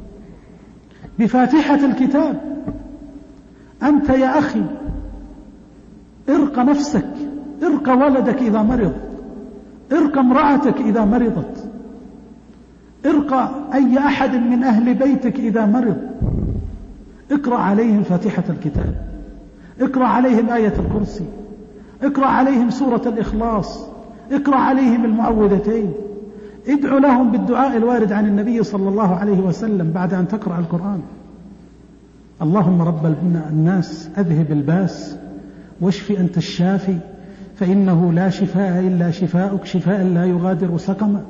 بفاتحة الكتاب. أنت يا أخي ارقى نفسك، ارقى ولدك إذا مرض، ارقى امرأتك إذا مرضت، ارقى أي أحد من أهل بيتك إذا مرض. اقرأ عليهم فاتحة الكتاب، اقرأ عليهم آية الكرسي، اقرأ عليهم سورة الإخلاص، اقرأ عليهم المعوذتين، ادعو لهم بالدعاء الوارد عن النبي صلى الله عليه وسلم بعد أن تقرأ القرآن. اللهم رب الناس أذهب الباس واشف أنت الشافي، فإنه لا شفاء إلا شفاؤك، شفاء لا يغادر سقما.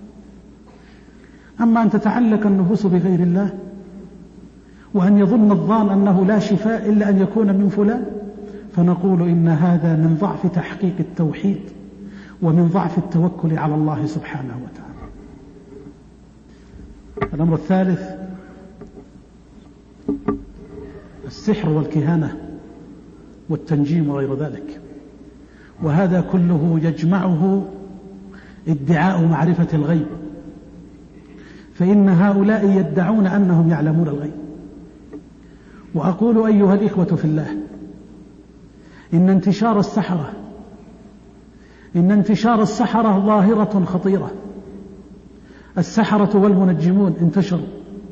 أما أن تتعلق النفوس بغير الله، وأن يظن الظان أنه لا شفاء إلا أن يكون من فلان، فنقول إن هذا من ضعف تحقيق التوحيد ومن ضعف التوكل على الله سبحانه وتعالى. الأمر الثالث السحر والكهانة والتنجيم وغير ذلك، وهذا كله يجمعه ادعاء معرفة الغيب، فإن هؤلاء يدعون أنهم يعلمون الغيب. وأقول أيها الإخوة في الله، إن انتشار السحرة إن انتشار السحرة ظاهرة خطيرة. السحرة والمنجمون انتشروا،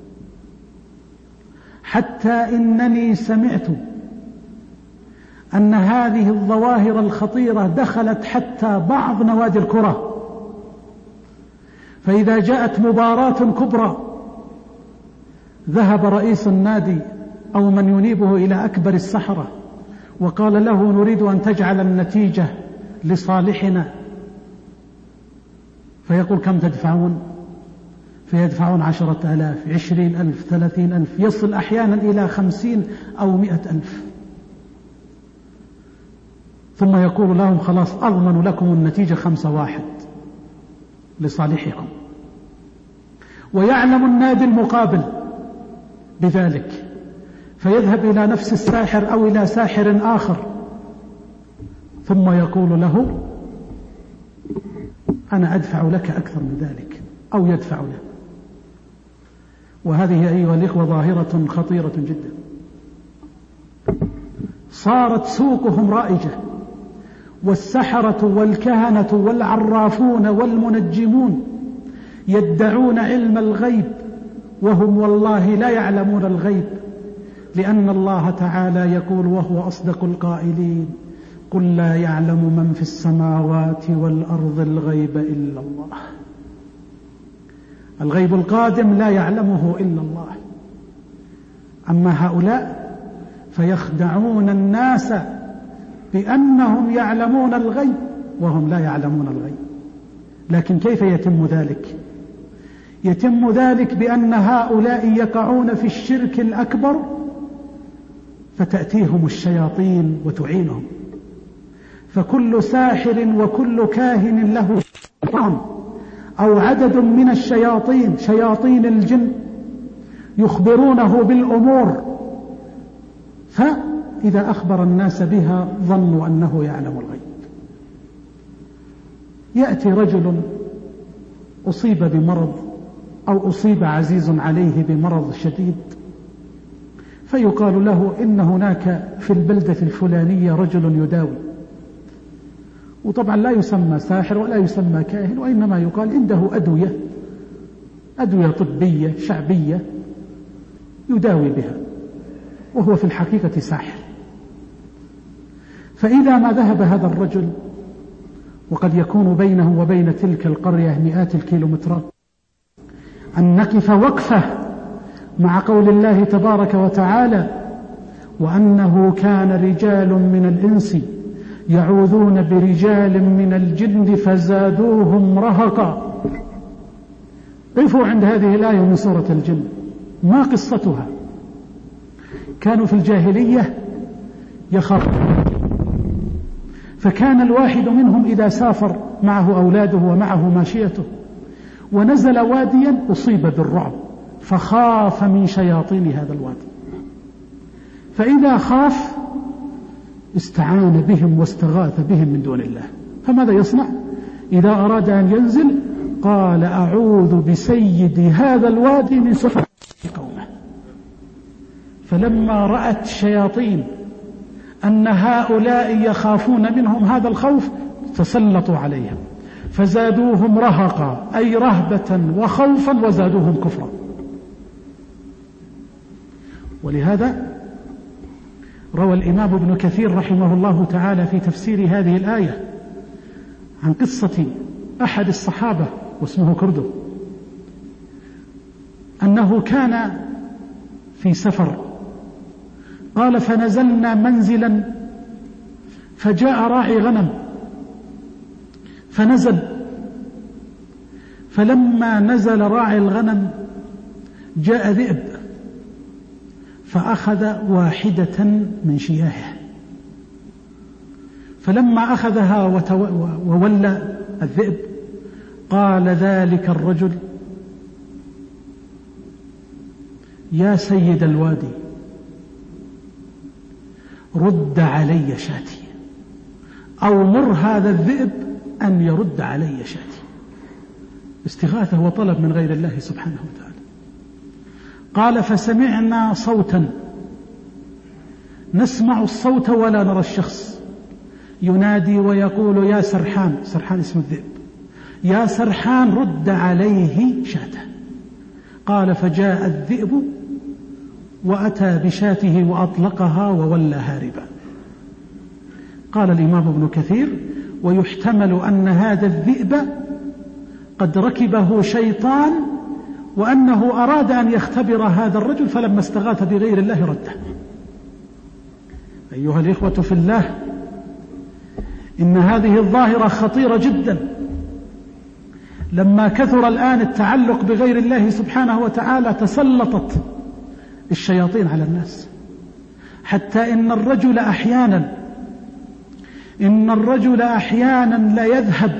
حتى إنني سمعت أن هذه الظواهر الخطيرة دخلت حتى بعض نوادي الكرة، فإذا جاءت مباراة كبرى ذهب رئيس النادي أو من ينيبه إلى أكبر السحرة وقال له: نريد أن تجعل النتيجة لصالحنا. فيقول: كم تدفعون؟ فيدفعون عشرة آلاف، عشرين ألف، ثلاثين ألف، يصل أحيانا إلى خمسين أو مئة ألف. ثم يقول لهم: خلاص أضمن لكم النتيجة خمسة واحد لصالحكم. ويعلم النادي المقابل بذلك، فيذهب إلى نفس الساحر أو إلى ساحر آخر، ثم يقول له: أنا أدفع لك أكثر من ذلك، أو يدفع له. وهذه أيها الإخوة ظاهرة خطيرة جدا، صارت سوقهم رائجة، والسحرة والكهنة والعرافون والمنجمون يدعون علم الغيب، وهم والله لا يعلمون الغيب، لأن الله تعالى يقول وهو أصدق القائلين: قل لا يعلم من في السماوات والأرض الغيب إلا الله. الغيب القادم لا يعلمه إلا الله. أما هؤلاء فيخدعون الناس بأنهم يعلمون الغيب وهم لا يعلمون الغيب. لكن كيف يتم ذلك؟ يتم ذلك بأن هؤلاء يقعون في الشرك الأكبر فتأتيهم الشياطين وتعينهم. فكل ساحر وكل كاهن له شيطان أو عدد من الشياطين، شياطين الجن، يخبرونه بالأمور، فإذا أخبر الناس بها ظنوا أنه يعلم الغيب. يأتي رجل أصيب بمرض أو أصيب عزيز عليه بمرض شديد، فيقال له إن هناك في البلدة الفلانية رجل يداوي، وطبعا لا يسمى ساحر ولا يسمى كاهن، وإنما يقال عنده أدوية أدوية طبية شعبية يداوي بها، وهو في الحقيقة ساحر. فإذا ما ذهب هذا الرجل، وقد يكون بينه وبين تلك القرية مئات الكيلومترات، أن نقف وقفة مع قول الله تبارك وتعالى: وأنه كان رجال من الإنس يعوذون برجال من الجن فزادوهم رهقا. قفوا عند هذه الآية من سورة الجن. ما قصتها؟ كانوا في الجاهلية يخافون، فكان الواحد منهم إذا سافر معه أولاده ومعه ماشيته ونزل واديا أصيب بالرعب، فخاف من شياطين هذا الوادي، فإذا خاف استعان بهم واستغاث بهم من دون الله. فماذا يصنع إذا أراد أن ينزل؟ قال: أعوذ بسيد هذا الوادي من سفه قومه. فلما رأت الشياطين أن هؤلاء يخافون منهم هذا الخوف تسلطوا عليهم فزادوهم رهقا، أي رهبة وخوفا، وزادوهم كفرا. ولهذا روى الإمام ابن كثير رحمه الله تعالى في تفسير هذه الآية عن قصة أحد الصحابة واسمه كردو، أنه كان في سفر، قال: فنزلنا منزلا فجاء راعي غنم فنزل، فلما نزل راعي الغنم جاء ذئب فأخذ واحدة من شياهه، فلما أخذها وولى الذئب قال ذلك الرجل: يا سيد الوادي رد علي شاتي، أو مر هذا الذئب أن يرد علي شاتي. استغاثة وطلب من غير الله سبحانه وتعالى. قال: فسمعنا صوتا، نسمع الصوت ولا نرى الشخص، ينادي ويقول: يا سرحان، سرحان اسم الذئب، يا سرحان رد عليه شاته. قال: فجاء الذئب وأتى بشاته وأطلقها وولى هاربا. قال الإمام ابن كثير: ويحتمل أن هذا الذئب قد ركبه شيطان، وأنه أراد أن يختبر هذا الرجل، فلما استغاث بغير الله رده. أيها الإخوة في الله، إن هذه الظاهرة خطيرة جدا. لما كثر الآن التعلق بغير الله سبحانه وتعالى تسلطت الشياطين على الناس، حتى إن الرجل أحيانا إن الرجل أحيانا لا يذهب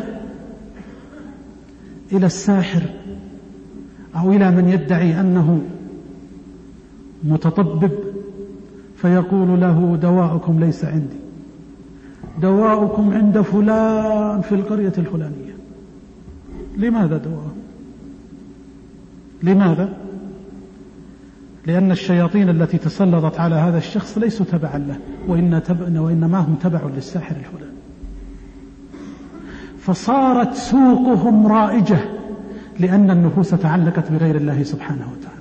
إلى الساحر أو إلى من يدعي أنه متطبب فيقول له: دواؤكم ليس عندي، دواؤكم عند فلان في القرية الفلانية. لماذا دواء؟ لماذا؟ لأن الشياطين التي تسلطت على هذا الشخص ليسوا تبعا له، وإن تبع وإنما هم تبع للساحر الفلاني. فصارت سوقهم رائجة لأن النفوس تعلقت بغير الله سبحانه وتعالى.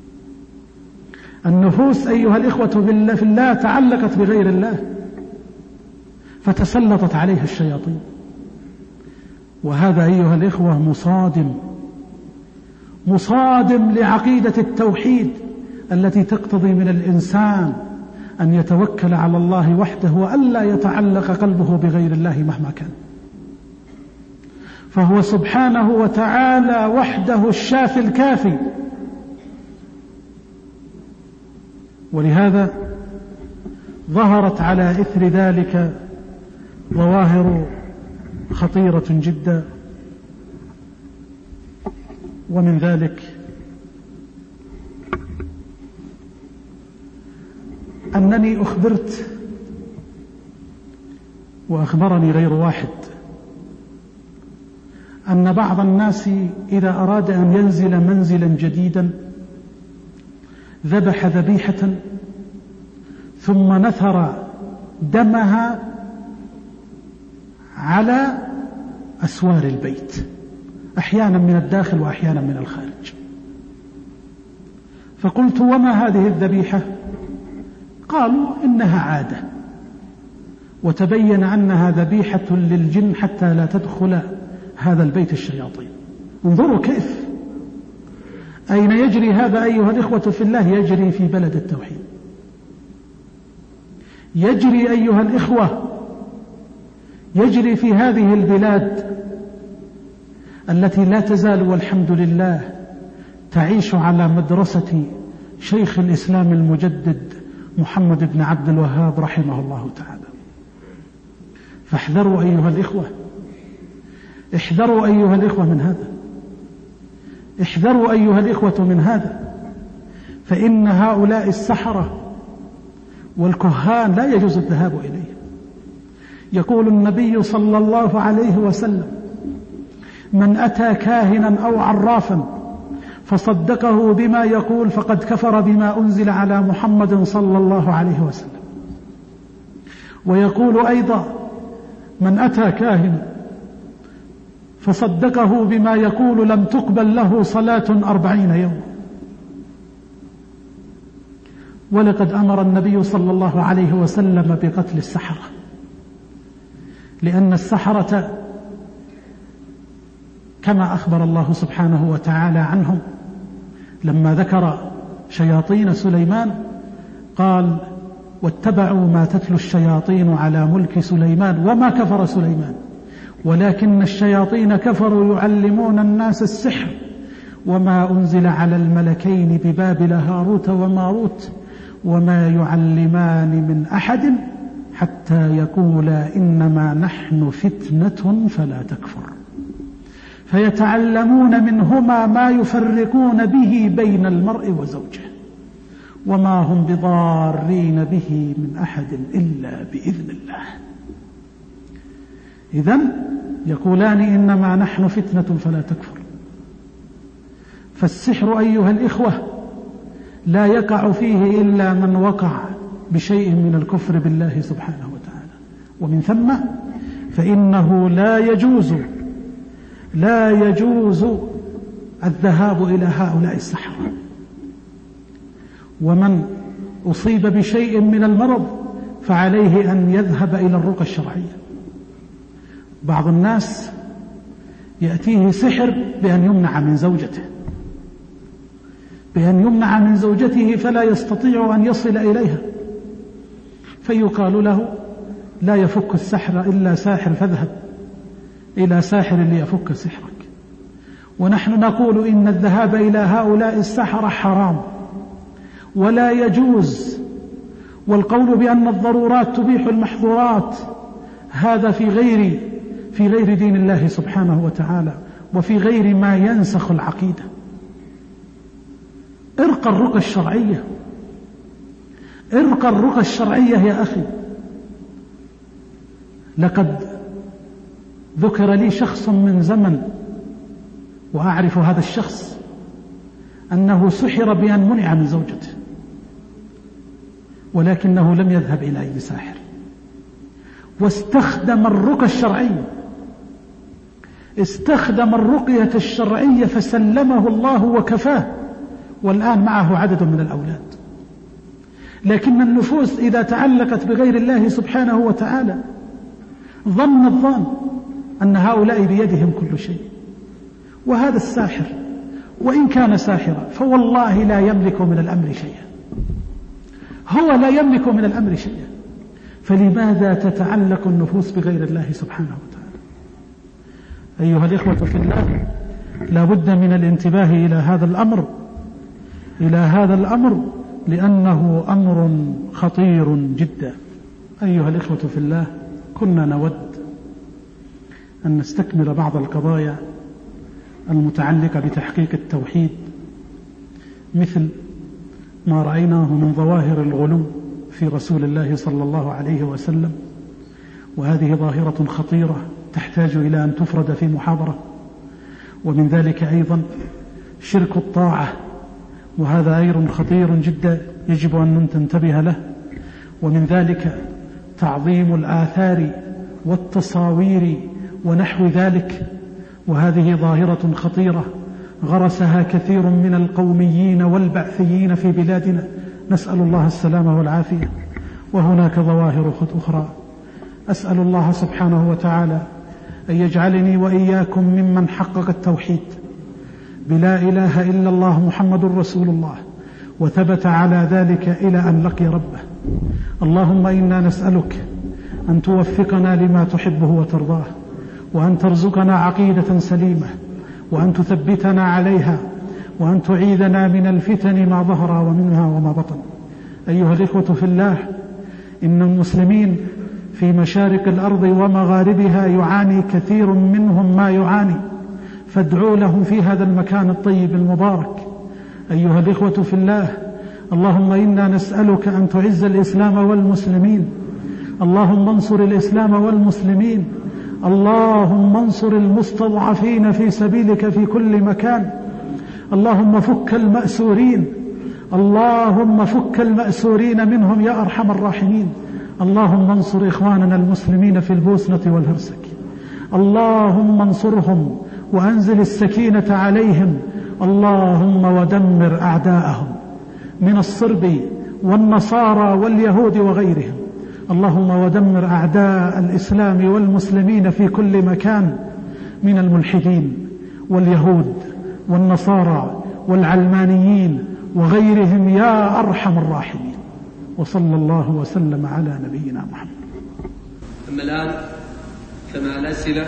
النفوس أيها الإخوة في الله تعلقت بغير الله فتسلطت عليها الشياطين. وهذا أيها الإخوة مصادم مصادم لعقيدة التوحيد التي تقتضي من الإنسان أن يتوكل على الله وحده وألا يتعلق قلبه بغير الله مهما كان. فهو سبحانه وتعالى وحده الشافي الكافي. ولهذا ظهرت على إثر ذلك ظواهر خطيرة جدا، ومن ذلك أنني أخبرت وأخبرني غير واحد أن بعض الناس إذا أراد أن ينزل منزلا جديدا ذبح ذبيحة ثم نثر دمها على أسوار البيت، أحيانا من الداخل وأحيانا من الخارج. فقلت: وما هذه الذبيحة؟ قالوا: إنها عادة، وتبين أنها ذبيحة للجن حتى لا تدخل هذا البيت الشياطين. انظروا كيف أين يجري هذا أيها الإخوة في الله؟ يجري في بلد التوحيد، يجري أيها الإخوة يجري في هذه البلاد التي لا تزال والحمد لله تعيش على مدرسة شيخ الإسلام المجدد محمد بن عبد الوهاب رحمه الله تعالى. فاحذروا أيها الإخوة، احذروا أيها الإخوة من هذا، احذروا أيها الإخوة من هذا، فإن هؤلاء السحرة والكهان لا يجوز الذهاب إليه. يقول النبي صلى الله عليه وسلم: من أتى كاهنا أو عرافا فصدقه بما يقول فقد كفر بما أنزل على محمد صلى الله عليه وسلم. ويقول أيضا: من أتى كاهنا فصدقه بما يقول لم تقبل له صلاة أربعين يوما. ولقد أمر النبي صلى الله عليه وسلم بقتل السحرة، لأن السحرة كما أخبر الله سبحانه وتعالى عنهم لما ذكر شياطين سليمان قال: واتبعوا ما تتلو الشياطين على ملك سليمان وما كفر سليمان ولكن الشياطين كفروا يعلمون الناس السحر وما أنزل على الملكين ببابل هاروت وماروت وما يعلمان من أحد حتى يقولا إنما نحن فتنة فلا تكفر. فيتعلمون منهما ما يفرقون به بين المرء وزوجه وما هم بضارين به من أحد إلا بإذن الله. إذن يقولان إنما نحن فتنة فلا تكفر. فالسحر أيها الإخوة لا يقع فيه إلا من وقع بشيء من الكفر بالله سبحانه وتعالى، ومن ثم فإنه لا يجوز لا يجوز الذهاب إلى هؤلاء السحرة. ومن أصيب بشيء من المرض فعليه أن يذهب إلى الرقى الشرعية. بعض الناس يأتيه سحر بأن يمنع من زوجته بأن يمنع من زوجته فلا يستطيع أن يصل إليها، فيقال له: لا يفك السحر إلا ساحر، فاذهب إلى ساحر ليفك سحرك. ونحن نقول إن الذهاب إلى هؤلاء السحرة حرام ولا يجوز، والقول بأن الضرورات تبيح المحظورات هذا في غير في غير دين الله سبحانه وتعالى وفي غير ما ينسخ العقيدة. ارقى الرقى الشرعية، ارقى الرقى الشرعية يا أخي. لقد ذكر لي شخص من زمن وأعرف هذا الشخص أنه سحر بأن منع من زوجته، ولكنه لم يذهب إلى أي ساحر، واستخدم الرقى الشرعية، استخدم الرقية الشرعية فسلمه الله وكفاه، والآن معه عدد من الأولاد. لكن النفوس إذا تعلقت بغير الله سبحانه وتعالى ظن الظن أن هؤلاء بيدهم كل شيء. وهذا الساحر وإن كان ساحرا فوالله لا يملك من الأمر شيئا. هو لا يملك من الأمر شيئا، فلماذا تتعلق النفوس بغير الله سبحانه وتعالى؟ أيها الإخوة في الله، لا بد من الانتباه إلى هذا الأمر إلى هذا الأمر لأنه أمر خطير جدا. أيها الإخوة في الله، كنا نود أن نستكمل بعض القضايا المتعلقة بتحقيق التوحيد، مثل ما رأيناه من ظواهر الغلو في رسول الله صلى الله عليه وسلم، وهذه ظاهرة خطيرة تحتاج إلى أن تفرد في محاضرة. ومن ذلك أيضا شرك الطاعة، وهذا أمر خطير جدا يجب أن تنتبه له. ومن ذلك تعظيم الآثار والتصاوير ونحو ذلك، وهذه ظاهرة خطيرة غرسها كثير من القوميين والبعثيين في بلادنا، نسأل الله السلامة والعافية. وهناك ظواهر أخرى. أسأل الله سبحانه وتعالى أن يجعلني وإياكم ممن حقق التوحيد بلا إله إلا الله محمد رسول الله، وثبت على ذلك إلى أن لقي ربه. اللهم إنا نسألك أن توفقنا لما تحبه وترضاه، وأن ترزقنا عقيدة سليمة، وأن تثبتنا عليها، وأن تعيذنا من الفتن ما ظهر ومنها وما بطن. أيها الإخوة في الله، إن المسلمين في مشارق الأرض ومغاربها يعاني كثير منهم ما يعاني، فادعوا لهم في هذا المكان الطيب المبارك. أيها الإخوة في الله، اللهم إنا نسألك أن تعز الإسلام والمسلمين، اللهم انصر الإسلام والمسلمين، اللهم انصر المستضعفين في سبيلك في كل مكان، اللهم فك المأسورين، اللهم فك المأسورين منهم يا أرحم الراحمين. اللهم انصر إخواننا المسلمين في البوسنة والهرسك، اللهم انصرهم وأنزل السكينة عليهم، اللهم ودمر أعداءهم من الصرب والنصارى واليهود وغيرهم، اللهم ودمر أعداء الإسلام والمسلمين في كل مكان من الملحدين واليهود والنصارى والعلمانيين وغيرهم يا أرحم الراحمين. وصلى الله وسلم على نبينا محمد. أما الآن فمع الأسئلة.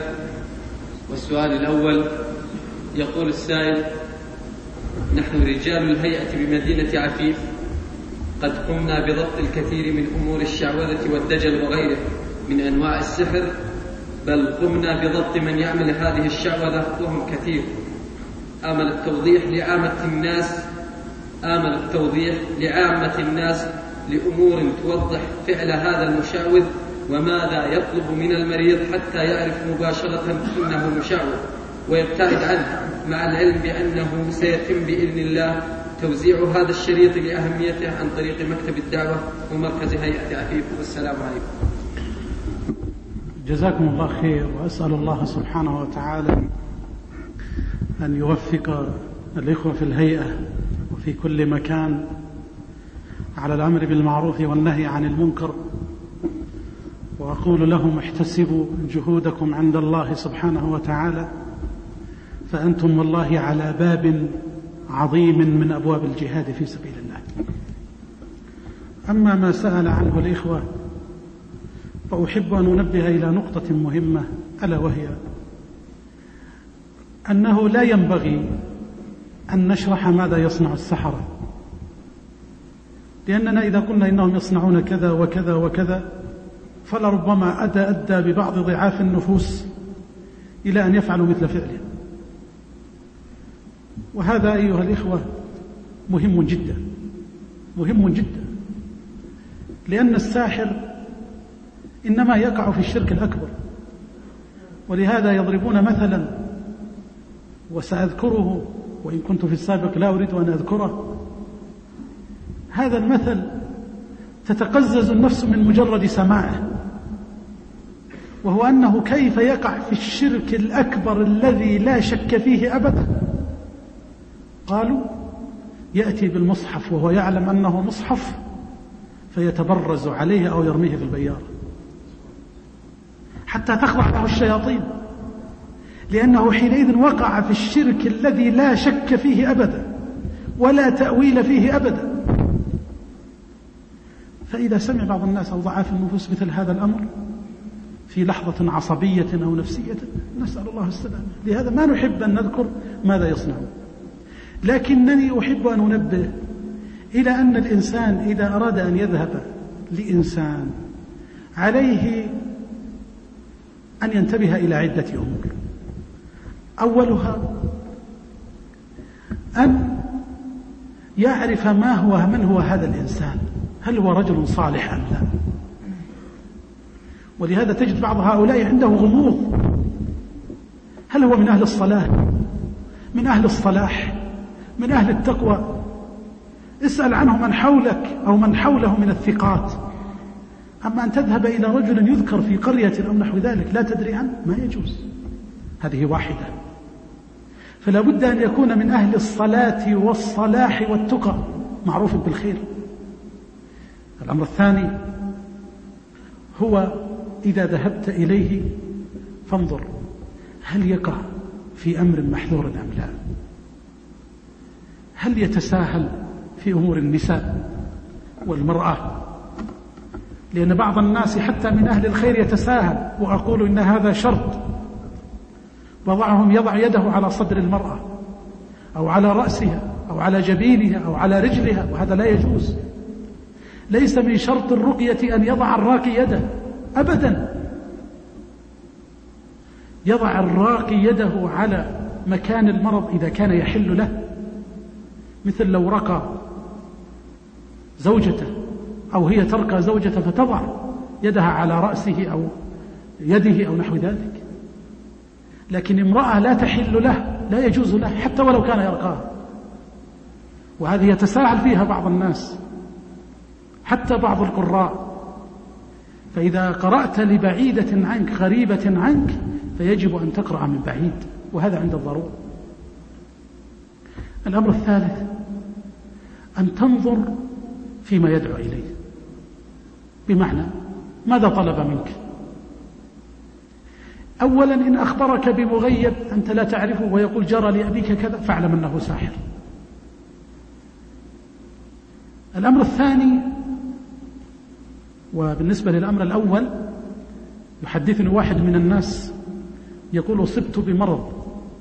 والسؤال الأول يقول السائل: نحن رجال الهيئة بمدينة عفيف قد قمنا بضبط الكثير من أمور الشعوذة والدجل وغيره من أنواع السحر، بل قمنا بضبط من يعمل هذه الشعوذة وهم كثير. آمل التوضيح لعامة الناس آمل التوضيح لعامة الناس لأمور توضح فعل هذا المشعوذ، وماذا يطلب من المريض حتى يعرف مباشرة أنه مشعوذ ويبتعد عنه، مع العلم بأنه سيتم بإذن الله توزيع هذا الشريط لأهميته عن طريق مكتب الدعوة ومركز هيئة عفيف. والسلام عليكم. جزاكم الله خير، وأسأل الله سبحانه وتعالى أن يوفق الإخوة في الهيئة وفي كل مكان على الأمر بالمعروف والنهي عن المنكر، وأقول لهم: احتسبوا جهودكم عند الله سبحانه وتعالى، فأنتم والله على باب عظيم من أبواب الجهاد في سبيل الله. أما ما سأل عنه الإخوة، فأحب أن أنبه إلى نقطة مهمة، ألا وهي أنه لا ينبغي أن نشرح ماذا يصنع السحرة، لأننا إذا قلنا إنهم يصنعون كذا وكذا وكذا فلربما أدى أدى ببعض ضعاف النفوس إلى أن يفعلوا مثل فعله. وهذا أيها الإخوة مهم جدا مهم جدا، لأن الساحر إنما يقع في الشرك الأكبر، ولهذا يضربون مثلا، وسأذكره وإن كنت في السابق لا أريد أن أذكره. هذا المثل تتقزز النفس من مجرد سماعه، وهو أنه كيف يقع في الشرك الأكبر الذي لا شك فيه أبدا. قالوا: يأتي بالمصحف وهو يعلم أنه مصحف فيتبرز عليه أو يرميه في البيار حتى تخضع له الشياطين، لأنه حينئذ وقع في الشرك الذي لا شك فيه أبدا ولا تأويل فيه أبدا. فإذا سمع بعض الناس أو ضعاف النفوس مثل هذا الأمر في لحظة عصبية أو نفسية نسأل الله السلامة. لهذا ما نحب أن نذكر ماذا يصنع، لكنني أحب أن أنبه إلى أن الإنسان إذا أراد أن يذهب لإنسان عليه أن ينتبه إلى عدة أمور. أولها أن يعرف ما هو من هو هذا الإنسان، هل هو رجل صالح أم لا. ولهذا تجد بعض هؤلاء عنده غموض، هل هو من أهل الصلاة، من أهل الصلاح، من أهل التقوى. اسأل عنه من حولك أو من حوله من الثقات. أما أن تذهب إلى رجل يذكر في قرية أو نحو ذلك لا تدري عنه، ما يجوز. هذه واحدة. فلا بد أن يكون من أهل الصلاة والصلاح والتقى، معروف بالخير. الأمر الثاني هو إذا ذهبت إليه فانظر هل يقع في أمر محذور أم لا، هل يتساهل في أمور النساء والمرأة، لأن بعض الناس حتى من أهل الخير يتساهل. وأقول إن هذا شرط. وضعهم يضع يده على صدر المرأة أو على رأسها أو على جبينها أو على رجلها، وهذا لا يجوز. ليس من شرط الرقية أن يضع الراقي يده أبدا. يضع الراقي يده على مكان المرض إذا كان يحل له، مثل لو رقى زوجته أو هي ترقى زوجته فتضع يدها على رأسه أو يده أو نحو ذلك. لكن امرأة لا تحل له لا يجوز له حتى ولو كان يرقاها، وهذه يتساهل فيها بعض الناس حتى بعض القراء. فإذا قرأت لبعيدة عنك غريبة عنك فيجب أن تقرأ من بعيد، وهذا عند الضرورة. الأمر الثالث أن تنظر فيما يدعو إليه، بمعنى ماذا طلب منك. أولا إن أخبرك بمغيب أنت لا تعرفه ويقول جرى لأبيك كذا فاعلم أنه ساحر. الأمر الثاني، وبالنسبة للأمر الأول، يحدثني واحد من الناس يقول أصبت بمرض،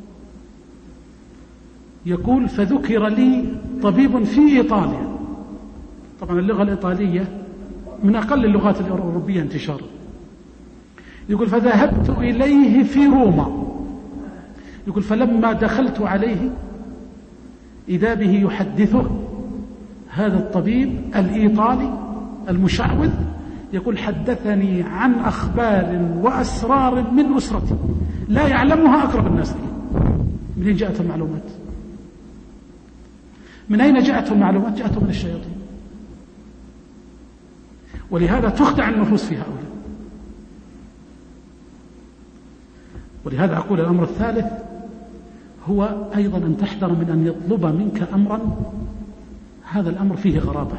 يقول فذكر لي طبيب في إيطاليا. طبعا اللغة الإيطالية من أقل اللغات الأوروبية انتشارا. يقول فذهبت إليه في روما. يقول فلما دخلت عليه إذا به يحدثه هذا الطبيب الإيطالي المشعوذ، يقول حدثني عن أخبار وأسرار من أسرتي لا يعلمها أقرب الناس لي. منين جاءت المعلومات؟ من أين جاءت المعلومات؟ جاءت من الشياطين. ولهذا تخدع النفوس في هؤلاء. ولهذا أقول الأمر الثالث هو أيضا أن تحذر من أن يطلب منك أمرا هذا الأمر فيه غرابة.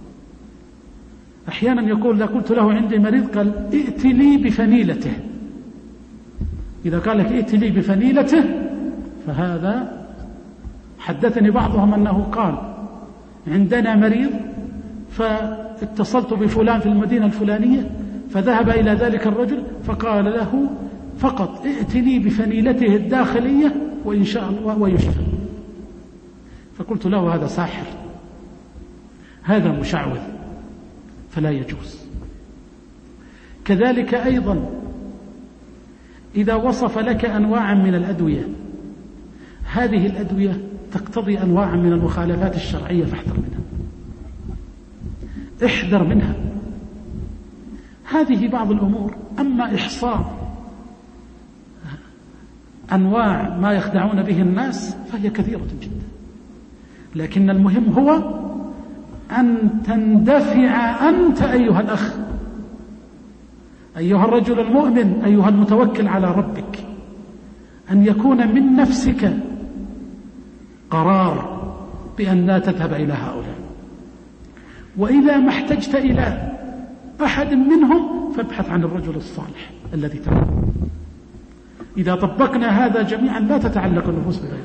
أحيانا يقول لا قلت له عندي مريض قال ائت لي بفنيلته. إذا قال لك ائت لي بفنيلته فهذا، حدثني بعضهم أنه قال عندنا مريض فاتصلت بفلان في المدينة الفلانية فذهب إلى ذلك الرجل فقال له فقط ائت لي بفنيلته الداخلية وإن شاء الله ويشفى. فقلت له هذا ساحر، هذا مشعوذ، فلا يجوز. كذلك أيضا إذا وصف لك أنواعا من الأدوية، هذه الأدوية تقتضي أنواعا من المخالفات الشرعية فاحذر منها، احذر منها. هذه بعض الأمور. أما إحصاء أنواع ما يخدعون به الناس فهي كثيرة جدا، لكن المهم هو أن تندفع أنت أيها الأخ، أيها الرجل المؤمن، أيها المتوكل على ربك، أن يكون من نفسك قرار بأن لا تذهب إلى هؤلاء. وإذا ما احتجت إلى أحد منهم فابحث عن الرجل الصالح الذي تعلم. إذا طبقنا هذا جميعا لا تتعلق النفوس بغيره.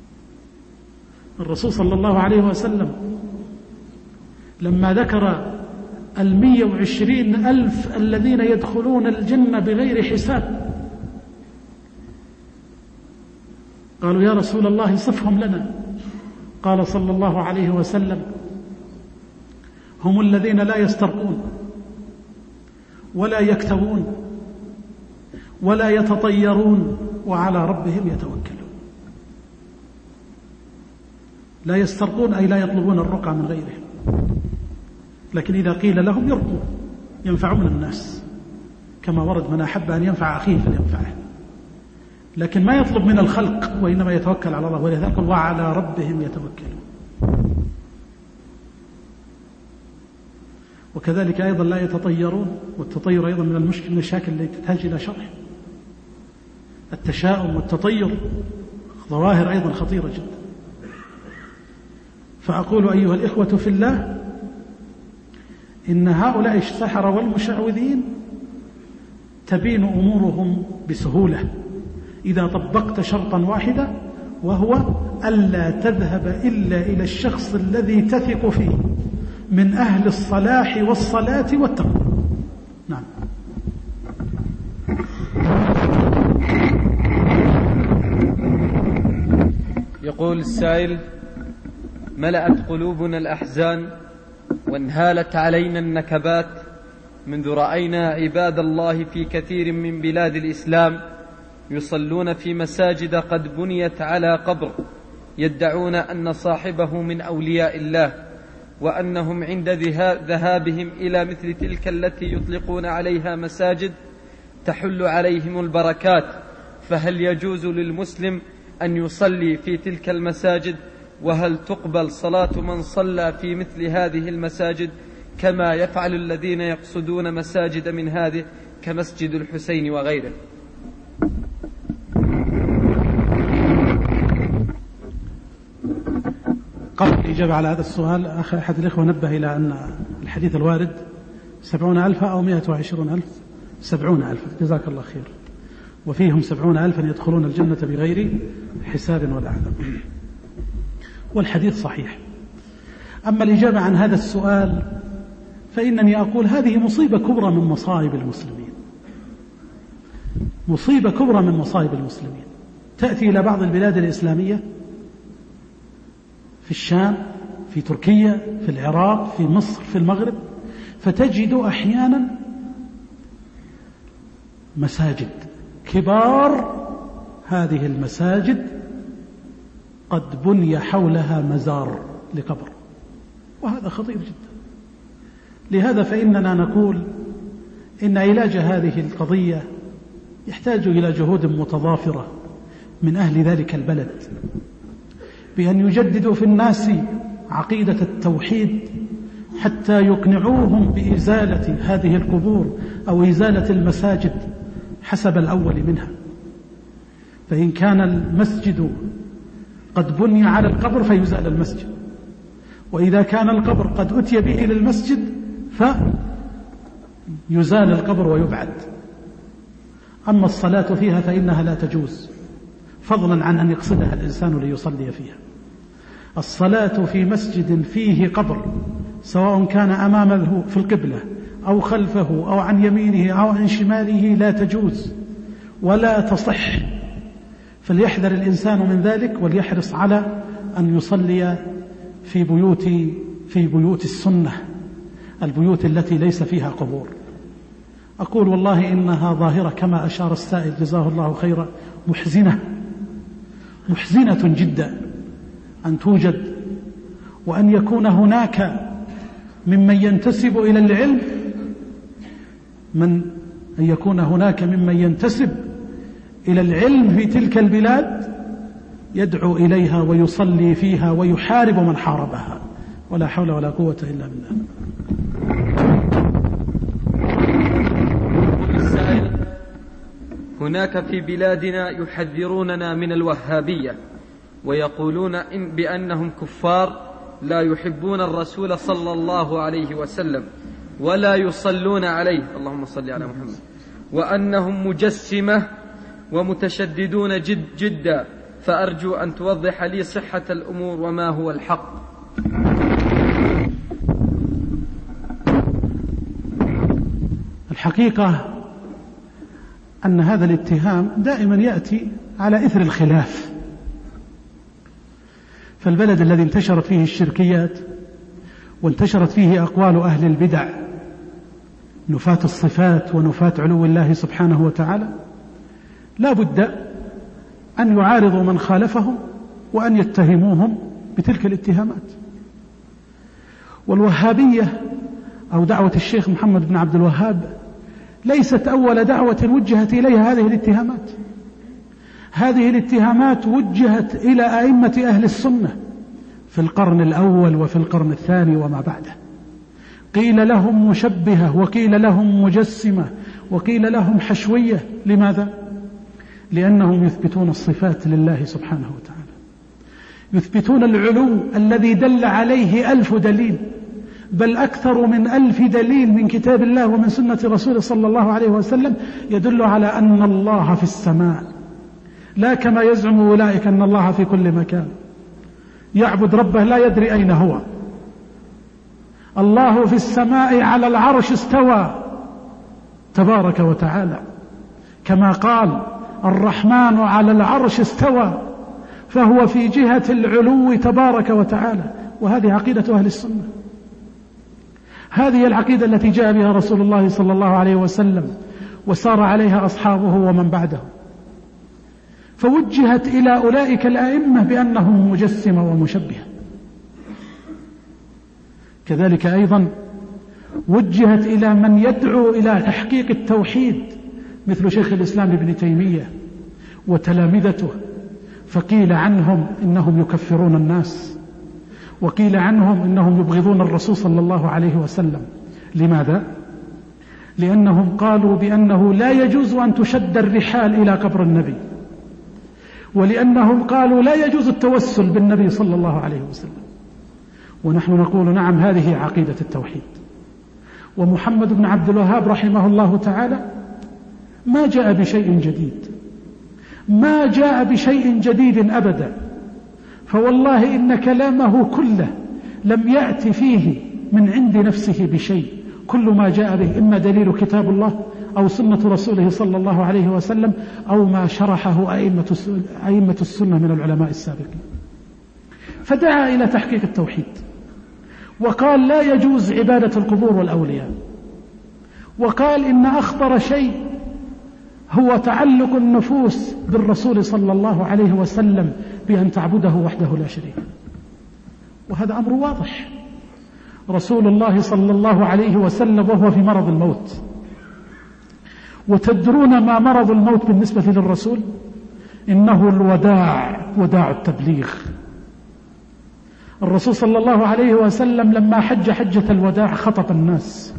الرسول صلى الله عليه وسلم لما ذكر المية وعشرين ألف الذين يدخلون الجنة بغير حساب. قالوا يا رسول الله صفهم لنا. قال صلى الله عليه وسلم هم الذين لا يسترقون ولا يكتوون ولا يتطيرون وعلى ربهم يتوكلون. لا يسترقون أي لا يطلبون الرقى من غيرهم، لكن إذا قيل لهم يرقوا ينفعون الناس، كما ورد من أحب أن ينفع أخيه فلينفعه، لكن ما يطلب من الخلق وإنما يتوكل على الله، ولذلك وعلى ربهم يتوكلون. وكذلك أيضا لا يتطيرون، والتطير أيضا من المشكل المشاكل التي تحتاج إلى شرح. التشاؤم والتطير ظواهر أيضا خطيرة جدا. فأقول أيها الإخوة في الله إن هؤلاء السحرة والمشعوذين تبين أمورهم بسهولة إذا طبقت شرطا واحدا، وهو ألا تذهب إلا إلى الشخص الذي تثق فيه من أهل الصلاح والصلاة والتقوى. نعم. يقول السائل: ملأت قلوبنا الأحزان وانهالت علينا النكبات منذ رأينا عباد الله في كثير من بلاد الإسلام يصلون في مساجد قد بنيت على قبر، يدعون أن صاحبه من أولياء الله، وأنهم عند ذهابهم إلى مثل تلك التي يطلقون عليها مساجد تحل عليهم البركات، فهل يجوز للمسلم أن يصلي في تلك المساجد؟ وهل تقبل صلاة من صلى في مثل هذه المساجد كما يفعل الذين يقصدون مساجد من هذه كمسجد الحسين وغيره؟ قبل الإجابة على هذا السؤال أحد الإخوة نبه إلى أن الحديث الوارد سبعون ألف أو مئة وعشرون ألف سبعون ألف، جزاك الله خير، وفيهم سبعون ألفا يدخلون الجنة بغير حساب ولا عذاب، والحديث صحيح. أما الإجابة عن هذا السؤال فإنني أقول هذه مصيبة كبرى من مصائب المسلمين، مصيبة كبرى من مصائب المسلمين. تأتي إلى بعض البلاد الإسلامية في الشام، في تركيا، في العراق، في مصر، في المغرب، فتجد أحيانا مساجد كبار، هذه المساجد قد بني حولها مزار لقبر، وهذا خطير جدا. لهذا فإننا نقول إن علاج هذه القضية يحتاج إلى جهود متضافرة من أهل ذلك البلد، بأن يجددوا في الناس عقيدة التوحيد حتى يقنعوهم بإزالة هذه القبور أو إزالة المساجد حسب الأول منها. فإن كان المسجد قد بني على القبر فيزال المسجد، وإذا كان القبر قد أتي به إلى المسجد فيزال القبر ويبعد. أما الصلاة فيها فإنها لا تجوز، فضلا عن أن يقصدها الإنسان ليصلي فيها. الصلاة في مسجد فيه قبر سواء كان أمامه في القبلة أو خلفه أو عن يمينه أو عن شماله لا تجوز ولا تصح، فليحذر الإنسان من ذلك وليحرص على أن يصلي في بيوت في بيوت السنة، البيوت التي ليس فيها قبور. أقول والله إنها ظاهرة كما أشار السائل جزاه الله خيرا، محزنة محزنة جدا أن توجد، وأن يكون هناك ممن ينتسب إلى العلم من أن يكون هناك ممن ينتسب إلى العلم في تلك البلاد يدعو إليها ويصلي فيها ويحارب من حاربها، ولا حول ولا قوة إلا بالله. السائل: هناك في بلادنا يحذروننا من الوهابية ويقولون إن بأنهم كفار لا يحبون الرسول صلى الله عليه وسلم ولا يصلون عليه، اللهم صل على محمد، وأنهم مجسمة ومتشددون جد جدا، فأرجو أن توضح لي صحة الأمور وما هو الحق. الحقيقة أن هذا الاتهام دائما يأتي على إثر الخلاف. فالبلد الذي انتشرت فيه الشركيات وانتشرت فيه أقوال أهل البدع نفاة الصفات ونفاة علو الله سبحانه وتعالى لا بد أن يعارضوا من خالفهم وأن يتهموهم بتلك الاتهامات. والوهابية أو دعوة الشيخ محمد بن عبد الوهاب ليست أول دعوة وجهت إليها هذه الاتهامات. هذه الاتهامات وجهت إلى أئمة أهل السنة في القرن الأول وفي القرن الثاني وما بعده. قيل لهم مشبهة وقيل لهم مجسمة وقيل لهم حشوية. لماذا؟ لأنهم يثبتون الصفات لله سبحانه وتعالى، يثبتون العلو الذي دل عليه ألف دليل، بل أكثر من ألف دليل من كتاب الله ومن سنة رسوله صلى الله عليه وسلم يدل على أن الله في السماء، لا كما يزعم أولئك أن الله في كل مكان. يعبد ربه لا يدري أين هو. الله في السماء على العرش استوى تبارك وتعالى، كما قال الرحمن على العرش استوى، فهو في جهة العلو تبارك وتعالى. وهذه عقيدة أهل السنة، هذه العقيدة التي جاء بها رسول الله صلى الله عليه وسلم وسار عليها أصحابه ومن بعده. فوجهت إلى أولئك الأئمة بأنهم مجسمة ومشبهة. كذلك أيضا وجهت إلى من يدعو إلى تحقيق التوحيد مثل شيخ الإسلام ابن تيمية وتلامذته، فقيل عنهم إنهم يكفرون الناس، وقيل عنهم إنهم يبغضون الرسول صلى الله عليه وسلم. لماذا؟ لأنهم قالوا بأنه لا يجوز أن تشد الرحال إلى قبر النبي، ولأنهم قالوا لا يجوز التوسل بالنبي صلى الله عليه وسلم. ونحن نقول نعم، هذه عقيدة التوحيد. ومحمد بن عبد الوهاب رحمه الله تعالى ما جاء بشيء جديد، ما جاء بشيء جديد أبدا. فوالله إن كلامه كله لم يأتي فيه من عند نفسه بشيء، كل ما جاء به إما دليل كتاب الله أو سنة رسوله صلى الله عليه وسلم أو ما شرحه أئمة السنة من العلماء السابقين. فدعا إلى تحقيق التوحيد، وقال لا يجوز عبادة القبور والأولياء، وقال إن أخطر شيء هو تعلق النفوس بالرسول صلى الله عليه وسلم بأن تعبده وحده لا شريك له. وهذا أمر واضح. رسول الله صلى الله عليه وسلم وهو في مرض الموت، وتدرون ما مرض الموت بالنسبة للرسول؟ إنه الوداع، وداع التبليغ. الرسول صلى الله عليه وسلم لما حج حجة الوداع خطب الناس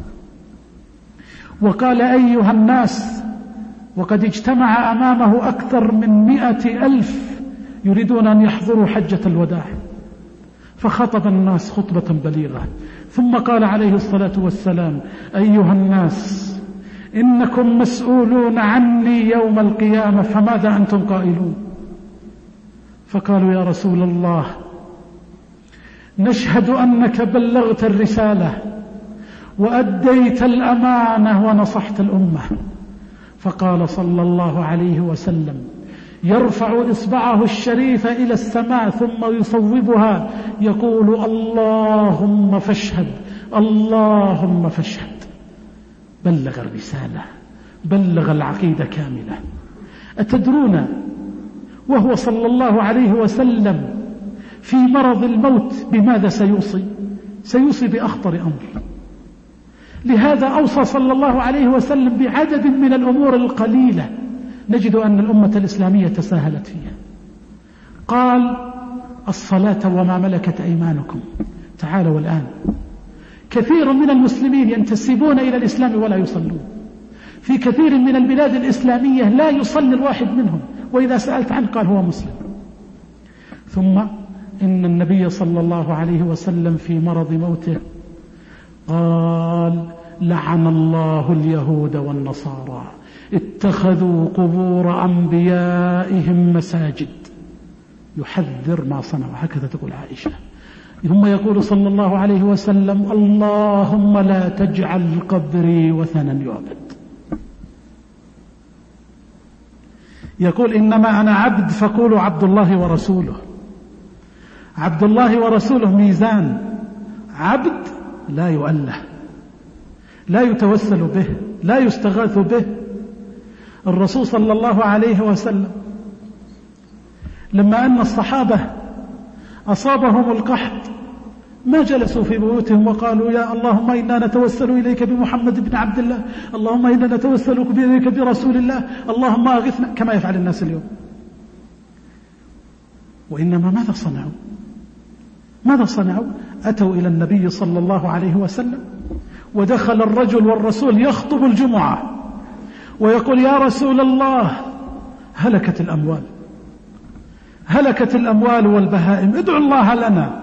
وقال أيها الناس، وقد اجتمع أمامه أكثر من مئة ألف يريدون أن يحضروا حجة الوداع، فخطب الناس خطبة بليغة، ثم قال عليه الصلاة والسلام أيها الناس إنكم مسؤولون عني يوم القيامة، فماذا أنتم قائلون؟ فقالوا يا رسول الله نشهد أنك بلغت الرسالة وأديت الأمانة ونصحت الأمة. فقال صلى الله عليه وسلم يرفع إصبعه الشريف إلى السماء ثم يصوبها يقول اللهم فاشهد، اللهم فاشهد. بلغ الرسالة، بلغ العقيدة كاملة. أتدرون وهو صلى الله عليه وسلم في مرض الموت بماذا سيوصي؟ سيوصي بأخطر أمر. لهذا أوصى صلى الله عليه وسلم بعدد من الأمور القليلة نجد أن الأمة الإسلامية تساهلت فيها. قال الصلاة وما ملكت أيمانكم. تعالوا الآن، كثير من المسلمين ينتسبون إلى الإسلام ولا يصلون. في كثير من البلاد الإسلامية لا يصلي الواحد منهم، وإذا سألت عنه قال هو مسلم. ثم إن النبي صلى الله عليه وسلم في مرض موته قال لعن الله اليهود والنصارى اتخذوا قبور أنبيائهم مساجد، يحذر ما صنعوا. هكذا تقول عائشة. ثم يقول صلى الله عليه وسلم اللهم لا تجعل قبري وثنا يعبد. يقول إنما أنا عبد فقولوا عبد الله ورسوله. عبد الله ورسوله ميزان، عبد لا يؤله، لا يتوسل به، لا يستغاث به. الرسول صلى الله عليه وسلم لما أن الصحابة أصابهم القحط ما جلسوا في بيوتهم وقالوا يا اللهم إنا نتوسل إليك بمحمد بن عبد الله، اللهم إنا نتوسل إليك برسول الله، اللهم أغثنا، كما يفعل الناس اليوم. وإنما ماذا صنعوا؟ ماذا صنعوا؟ أتوا إلى النبي صلى الله عليه وسلم، ودخل الرجل والرسول يخطب الجمعة ويقول يا رسول الله هلكت الأموال، هلكت الأموال والبهائم، ادعوا الله لنا.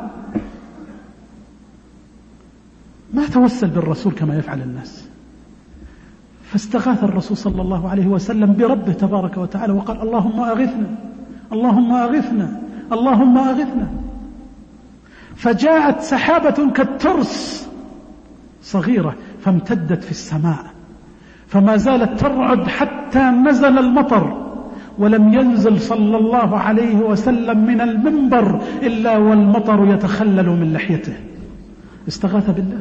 ما توسل بالرسول كما يفعل الناس، فاستغاث الرسول صلى الله عليه وسلم بربه تبارك وتعالى وقال اللهم أغثنا، اللهم أغثنا، اللهم أغثنا. فجاءت سحابة كالترس صغيرة فامتدت في السماء، فما زالت ترعد حتى نزل المطر، ولم ينزل صلى الله عليه وسلم من المنبر إلا والمطر يتخلل من لحيته. استغاث بالله.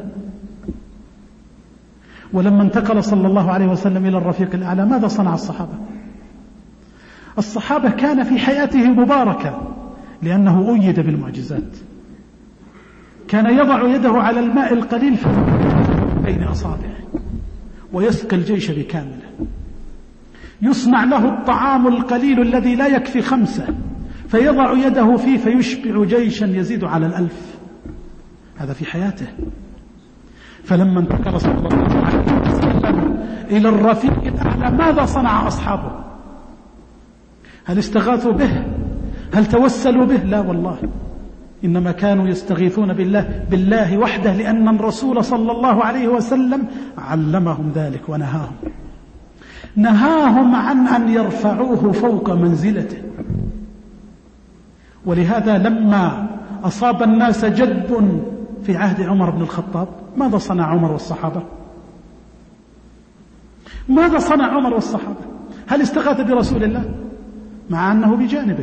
ولما انتقل صلى الله عليه وسلم إلى الرفيق الأعلى ماذا صنع الصحابة؟ الصحابة كان في حياته مباركة لأنه أيد بالمعجزات. كان يضع يده على الماء القليل بين أصابعه ويسقي الجيش بكامله. يصنع له الطعام القليل الذي لا يكفي خمسة فيضع يده فيه فيشبع جيشا يزيد على الألف. هذا في حياته. فلما انتقل صلى الله عليه وسلم إلى الرفيق الأعلى ماذا صنع أصحابه؟ هل استغاثوا به؟ هل توسلوا به؟ لا والله، إنما كانوا يستغيثون بالله بالله وحده، لأن الرسول صلى الله عليه وسلم علمهم ذلك ونهاهم نهاهم عن أن يرفعوه فوق منزلته. ولهذا لما أصاب الناس جدب في عهد عمر بن الخطاب ماذا صنع عمر والصحابة؟ ماذا صنع عمر والصحابة؟ هل استغاث برسول الله مع أنه بجانبه؟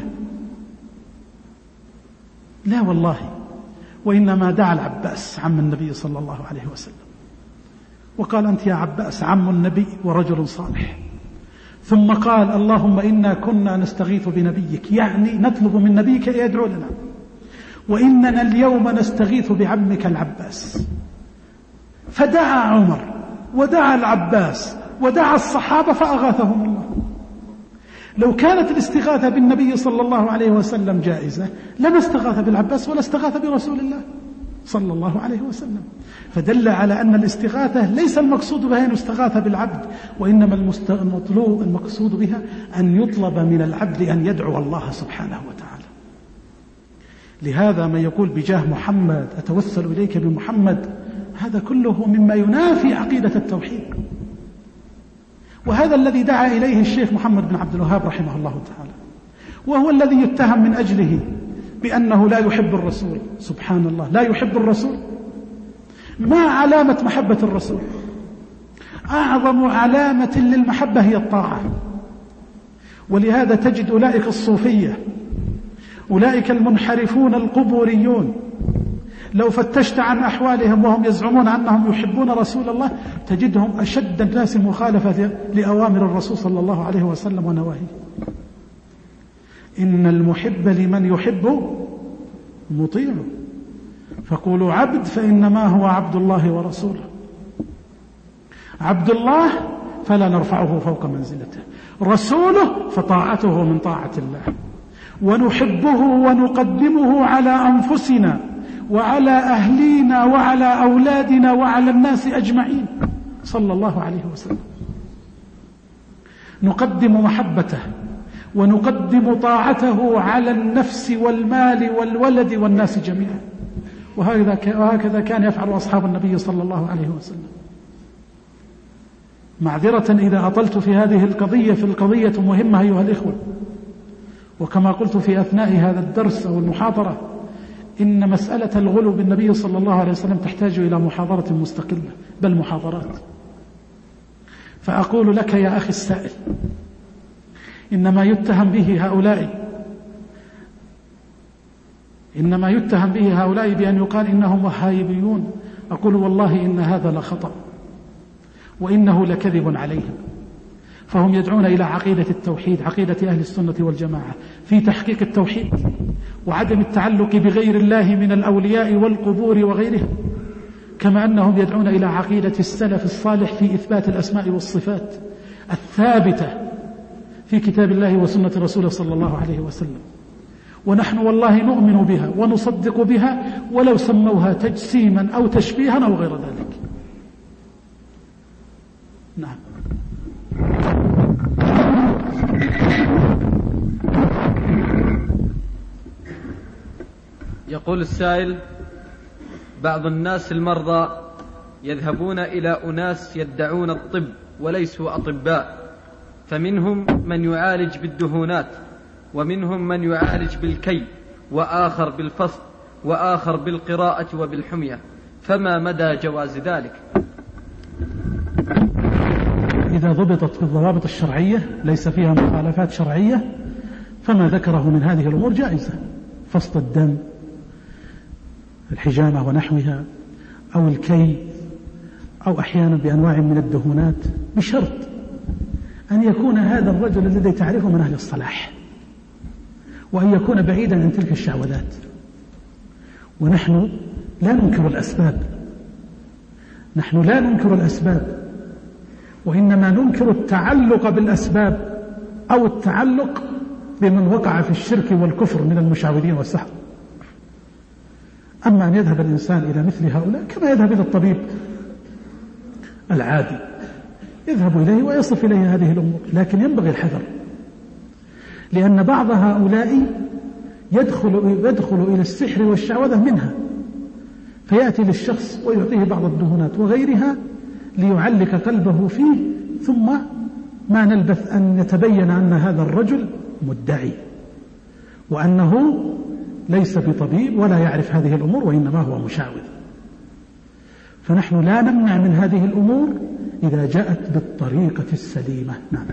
لا والله، وإنما دعا العباس عم النبي صلى الله عليه وسلم وقال أنت يا عباس عم النبي ورجل صالح، ثم قال اللهم إنا كنا نستغيث بنبيك، يعني نطلب من نبيك أن يدعو لنا، وإننا اليوم نستغيث بعمك العباس. فدعا عمر ودعا العباس ودعا الصحابة فأغاثهم الله. لو كانت الاستغاثة بالنبي صلى الله عليه وسلم جائزة لما استغاث بالعباس ولا استغاث برسول الله صلى الله عليه وسلم. فدل على أن الاستغاثة ليس المقصود بها أن يستغاث بالعبد، وإنما المطلوب المقصود بها أن يطلب من العبد أن يدعو الله سبحانه وتعالى. لهذا من يقول بجاه محمد أتوسل إليك بمحمد، هذا كله مما ينافي عقيدة التوحيد. وهذا الذي دعا إليه الشيخ محمد بن عبد الوهاب رحمه الله تعالى، وهو الذي يتهم من أجله بأنه لا يحب الرسول. سبحان الله، لا يحب الرسول. ما علامة محبة الرسول؟ أعظم علامة للمحبة هي الطاعة. ولهذا تجد أولئك الصوفية، أولئك المنحرفون القبوريون، لو فتشت عن أحوالهم وهم يزعمون أنهم يحبون رسول الله تجدهم أشد الناس مخالفة لأوامر الرسول صلى الله عليه وسلم ونواهيه. إن المحب لمن يحب مطيع، فقولوا عبد فإنما هو عبد الله ورسوله. عبد الله فلا نرفعه فوق منزلته، رسوله فطاعته من طاعة الله، ونحبه ونقدمه على أنفسنا وعلى أهلينا وعلى أولادنا وعلى الناس أجمعين صلى الله عليه وسلم. نقدم محبته ونقدم طاعته على النفس والمال والولد والناس جميعا. وهكذا كان يفعل أصحاب النبي صلى الله عليه وسلم. معذرة إذا أطلت في هذه القضية، في القضية مهمة أيها الإخوة، وكما قلت في أثناء هذا الدرس أو المحاضرة إن مسألة الغلو بالنبي صلى الله عليه وسلم تحتاج إلى محاضرة مستقلة، بل محاضرات. فأقول لك يا أخي السائل، إنما يتهم به هؤلاء إنما يتهم به هؤلاء بأن يقال إنهم وهابيون. أقول والله إن هذا لخطأ وإنه لكذب عليهم، فهم يدعون إلى عقيدة التوحيد، عقيدة أهل السنة والجماعة في تحقيق التوحيد وعدم التعلق بغير الله من الأولياء والقبور وغيرهم، كما أنهم يدعون إلى عقيدة السلف الصالح في إثبات الأسماء والصفات الثابتة في كتاب الله وسنة رسوله صلى الله عليه وسلم. ونحن والله نؤمن بها ونصدق بها ولو سموها تجسيما أو تشبيها أو غير ذلك. نعم. يقول السائل: بعض الناس المرضى يذهبون إلى أناس يدعون الطب وليسوا أطباء، فمنهم من يعالج بالدهونات، ومنهم من يعالج بالكي، وآخر بالفصل، وآخر بالقراءة وبالحمية، فما مدى جواز ذلك؟ إذا ضبطت بالضوابط الشرعية ليس فيها مخالفات شرعية فما ذكره من هذه الأمور جائزة، فصل الدم، الحجامة ونحوها، أو الكي، أو أحيانا بأنواع من الدهونات، بشرط أن يكون هذا الرجل الذي تعرفه من أهل الصلاح، وأن يكون بعيدا عن تلك الشعوذات. ونحن لا ننكر الأسباب، نحن لا ننكر الأسباب، وإنما ننكر التعلق بالأسباب أو التعلق بمن وقع في الشرك والكفر من المشعوذين والسحر. أما أن يذهب الإنسان إلى مثل هؤلاء كما يذهب إلى الطبيب العادي، يذهب إليه ويصف إليه هذه الأمور، لكن ينبغي الحذر، لأن بعض هؤلاء يدخل, يدخل إلى السحر والشعوذة منها، فيأتي للشخص ويعطيه بعض الدهونات وغيرها ليعلق قلبه فيه، ثم ما نلبث أن يتبين أن هذا الرجل مدعي وأنه ليس بطبيب ولا يعرف هذه الأمور وإنما هو مشعوذ. فنحن لا نمنع من هذه الأمور إذا جاءت بالطريقة السليمة. نعم.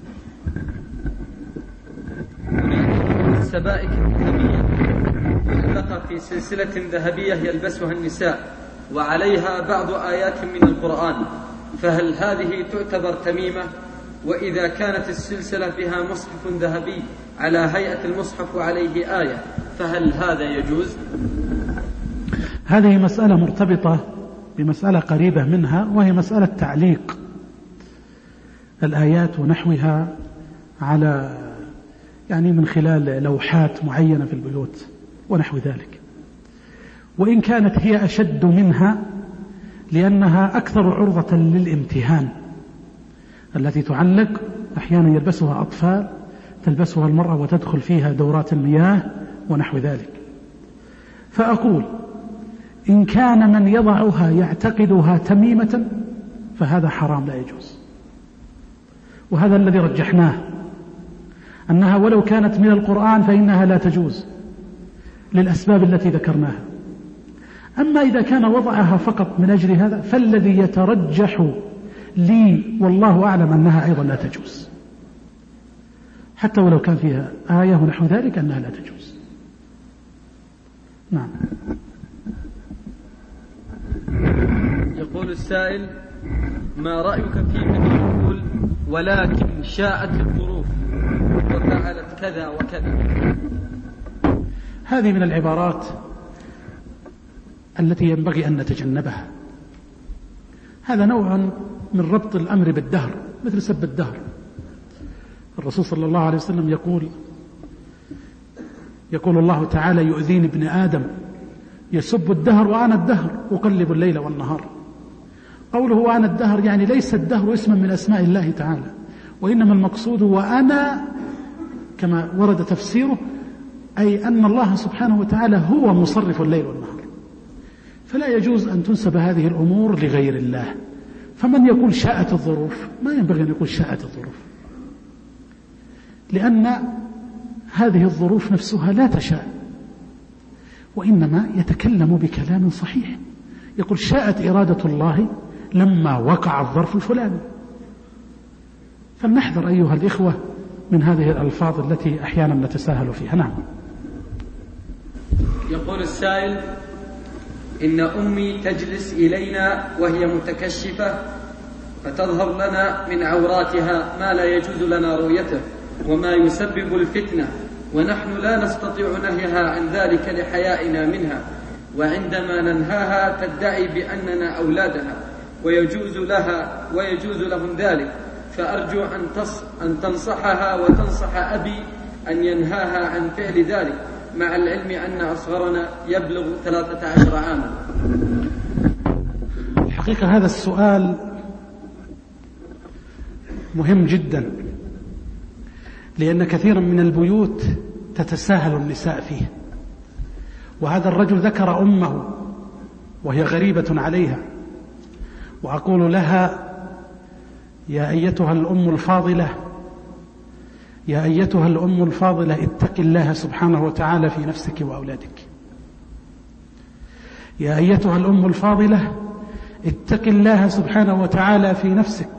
السبائك الذهبية معلقة في سلسلة ذهبية يلبسها النساء وعليها بعض آيات من القرآن، فهل هذه تعتبر تميمة؟ وإذا كانت السلسلة فيها مصحف ذهبي على هيئة المصحف وعليه آية، فهل هذا يجوز؟ هذه مسألة مرتبطة بمسألة قريبة منها، وهي مسألة تعليق الآيات ونحوها على يعني من خلال لوحات معينة في البيوت ونحو ذلك. وإن كانت هي أشد منها لأنها أكثر عرضة للامتهان، التي تعلق أحيانا يلبسها أطفال، تلبسها المرأة وتدخل فيها دورات المياه ونحو ذلك. فأقول إن كان من يضعها يعتقدها تميمة فهذا حرام لا يجوز، وهذا الذي رجحناه، أنها ولو كانت من القرآن فإنها لا تجوز للأسباب التي ذكرناها. أما إذا كان وضعها فقط من أجل هذا فالذي يترجح لي والله أعلم أنها أيضا لا تجوز، حتى ولو كان فيها آية ونحو ذلك أنها لا تجوز. نعم. يقول السائل: ما رأيك في من يقول ولكن شاءت الظروف وفعلت كذا وكذا؟ هذه من العبارات التي ينبغي أن نتجنبها. هذا نوع من ربط الأمر بالدهر، مثل سب الدهر. الرسول صلى الله عليه وسلم يقول يقول الله تعالى: يؤذيني ابن آدم يسب الدهر وأنا الدهر أقلب الليل والنهار. قوله وأنا الدهر يعني ليس الدهر اسما من أسماء الله تعالى، وإنما المقصود وأنا كما ورد تفسيره، أي أن الله سبحانه وتعالى هو مصرف الليل والنهار، فلا يجوز أن تنسب هذه الأمور لغير الله. فمن يقول شاءت الظروف ما ينبغي أن يقول شاءت الظروف، لأن هذه الظروف نفسها لا تشاء، وإنما يتكلم بكلام صحيح، يقول شاءت إرادة الله لما وقع الظرف الفلاني. فلنحذر أيها الإخوة من هذه الألفاظ التي أحيانا نتساهل فيها. نعم. يقول السائل: إن أمي تجلس إلينا وهي متكشفة فتظهر لنا من عوراتها ما لا يجوز لنا رؤيته وما يسبب الفتنة، ونحن لا نستطيع نهيها عن ذلك لحيائنا منها، وعندما ننهاها تدعي بأننا أولادها ويجوز لها ويجوز لهم ذلك، فأرجو أن, تص... أن تنصحها وتنصح أبي أن ينهاها عن فعل ذلك، مع العلم أن أصغرنا يبلغ ثلاثة عشر عاما. الحقيقة هذا السؤال مهم جدا، لأن كثيرا من البيوت تتساهل النساء فيه. وهذا الرجل ذكر أمه وهي غريبة عليها، وأقول لها: يا أيتها الأم الفاضلة يا أيتها الأم الفاضلة اتق الله سبحانه وتعالى في نفسك وأولادك. يا أيتها الأم الفاضلة اتق الله سبحانه وتعالى في نفسك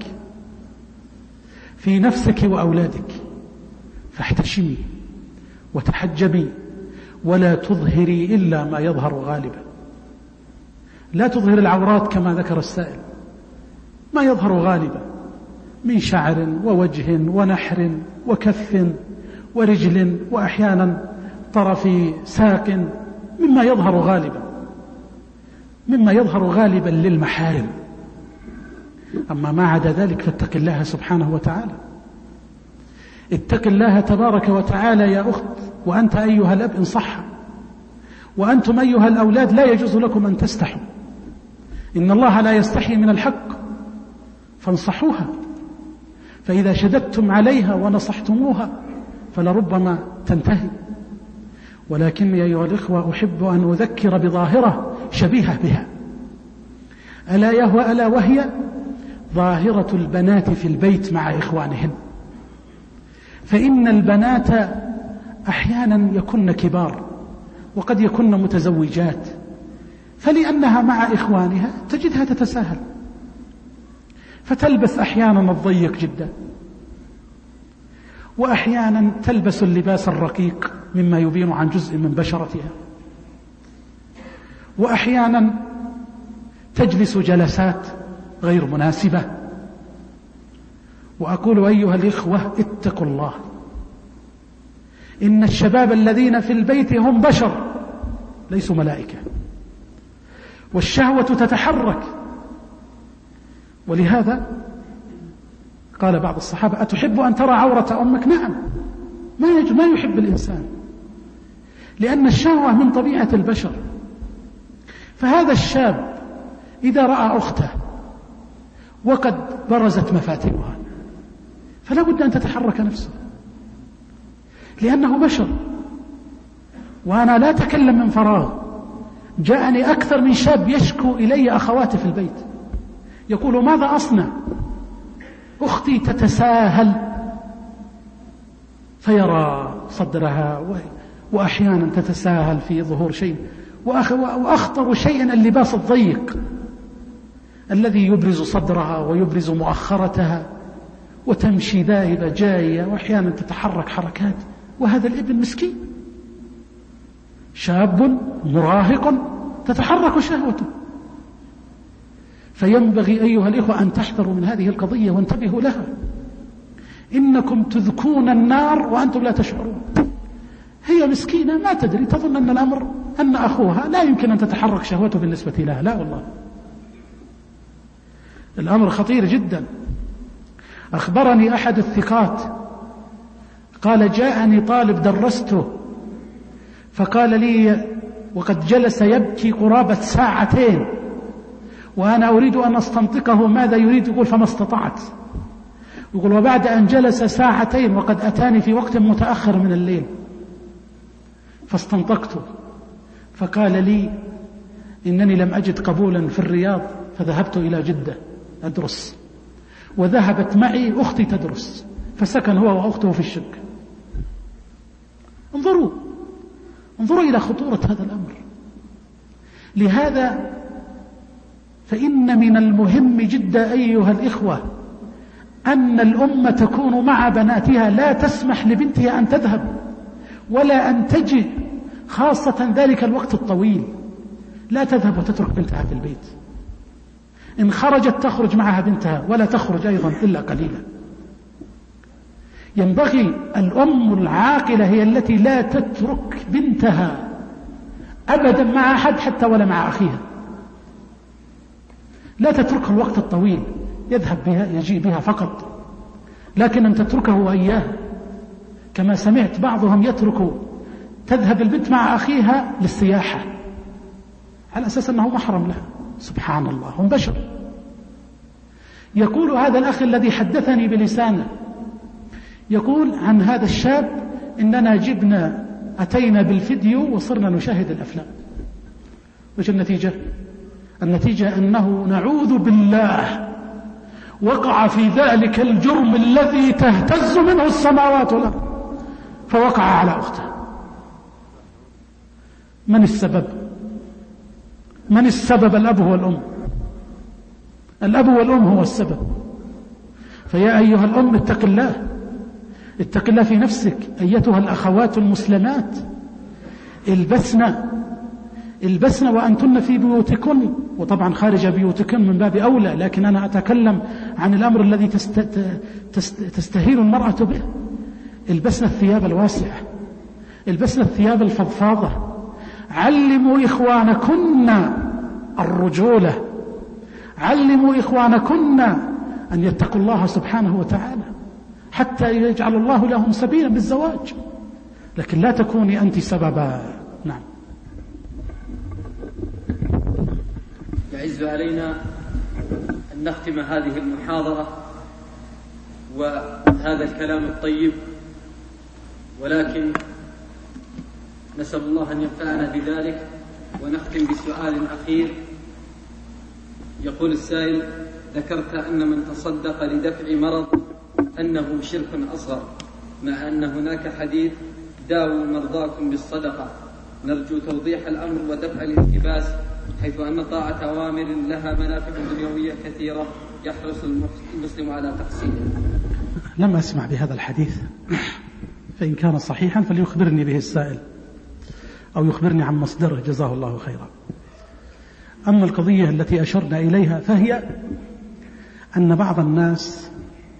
في نفسك وأولادك، فاحتشمي وتحجبي ولا تظهري إلا ما يظهر غالبا. لا تظهر العورات كما ذكر السائل، ما يظهر غالبا من شعر ووجه ونحر وكف ورجل وأحيانا طرف ساق، مما يظهر غالبا مما يظهر غالبا للمحارم. أما ما عدا ذلك فاتق الله سبحانه وتعالى. اتق الله تبارك وتعالى يا أخت، وأنت أيها الأب إن صح، وأنتم أيها الأولاد لا يجوز لكم أن تستحوا. إن الله لا يستحي من الحق، فانصحوها. فإذا شددتم عليها ونصحتموها فلربما تنتهي. ولكني أيها الإخوة أحب أن أذكر بظاهرة شبيهة بها، ألا يهوى ألا وهي ظاهرة البنات في البيت مع إخوانهن. فإن البنات أحيانا يكن كبار وقد يكن متزوجات، فلأنها مع إخوانها تجدها تتساهل، فتلبس أحيانا الضيق جدا، وأحيانا تلبس اللباس الرقيق مما يبين عن جزء من بشرتها، وأحيانا تجلس جلسات غير مناسبة. وأقول أيها الإخوة اتقوا الله، إن الشباب الذين في البيت هم بشر ليسوا ملائكة، والشهوة تتحرك. ولهذا قال بعض الصحابة: أتحب أن ترى عورة أمك؟ نعم، ما يجب ما يحب الإنسان، لأن الشهوة من طبيعة البشر. فهذا الشاب إذا رأى أخته وقد برزت مفاتنها فلا بد أن تتحرك نفسه، لأنه بشر. وأنا لا أتكلم من فراغ، جاءني أكثر من شاب يشكو إلي أخواتي في البيت، يقول: ماذا أصنع؟ أختي تتساهل، فيرى صدرها، وأحيانا تتساهل في ظهور شيء، وأخطر شيء اللباس الضيق الذي يبرز صدرها ويبرز مؤخرتها، وتمشي ذاهبة جاية، وأحيانا تتحرك حركات. وهذا الابن مسكين شاب مراهق تتحرك شهوته. فينبغي أيها الإخوة أن تحذروا من هذه القضية وانتبهوا لها. إنكم تذكون النار وأنتم لا تشعرون. هي مسكينة ما تدري، تظن أن الأمر أن أخوها لا يمكن أن تتحرك شهوته بالنسبة لها. لا والله، الأمر خطير جدا. أخبرني أحد الثقات قال: جاءني طالب درسته فقال لي، وقد جلس يبكي قرابة ساعتين وأنا أريد أن أستنطقه ماذا يريد، يقول: فما استطعت. يقول: وبعد أن جلس ساعتين وقد أتاني في وقت متأخر من الليل فاستنطقته، فقال لي: إنني لم أجد قبولا في الرياض فذهبت إلى جدة أدرس، وذهبت معي أختي تدرس، فسكن هو وأخته في الشقة. انظروا انظروا إلى خطورة هذا الأمر. لهذا فإن من المهم جدا أيها الإخوة أن الأم تكون مع بناتها، لا تسمح لبنتها أن تذهب ولا أن تجي، خاصة ذلك الوقت الطويل. لا تذهب وتترك بنتها في البيت، إن خرجت تخرج معها بنتها ولا تخرج أيضا إلا قليلا. ينبغي الأم العاقلة هي التي لا تترك بنتها أبدا مع أحد حتى ولا مع أخيها، لا تتركها الوقت الطويل، يذهب بها يجي بها فقط، لكن أن تتركه وإياه. كما سمعت بعضهم يترك تذهب البنت مع أخيها للسياحة على أساس أنه محرم لها. سبحان الله، هم بشر. يقول هذا الأخ الذي حدثني بلسانه، يقول عن هذا الشاب: إننا جبنا أتينا بالفيديو وصرنا نشاهد الأفلام. وش النتيجة؟ النتيجة أنه نعوذ بالله وقع في ذلك الجرم الذي تهتز منه السماوات والأرض، فوقع على أخته. من السبب؟ من السبب؟ الأب والأم. الأب والأم هو السبب. فيا أيها الأم اتق الله، اتق الله في نفسك. أيتها الأخوات المسلمات، البسن البسن وأنتن في بيوتكن، وطبعا خارج بيوتكن من باب أولى، لكن أنا أتكلم عن الأمر الذي تست... تست... تستهين المرأة به. البسن الثياب الواسعة، البسن الثياب الفضفاضة. علموا إخوانكن الرجولة، علموا إخوانكن أن يتقوا الله سبحانه وتعالى حتى يجعل الله لهم سبيلا بالزواج، لكن لا تكوني أنت سببا. نعم. يعز علينا أن نختم هذه المحاضرة وهذا الكلام الطيب، ولكن نسأل الله أن ينفعنا بذلك. ونختم بسؤال أخير. يقول السائل: ذكرت أن من تصدق لدفع مرض أنه شرك أصغر، مع أن هناك حديث: داووا مرضاكم بالصدقة. نرجو توضيح الأمر ودفع الالتباس، حيث أن طاعة أوامر لها منافع دنيوية كثيرة يحرص المسلم على تحصيلها. لم أسمع بهذا الحديث، فإن كان صحيحا فليخبرني به السائل أو يخبرني عن مصدره، جزاه الله خيرا. أما القضية التي أشرنا إليها فهي أن بعض الناس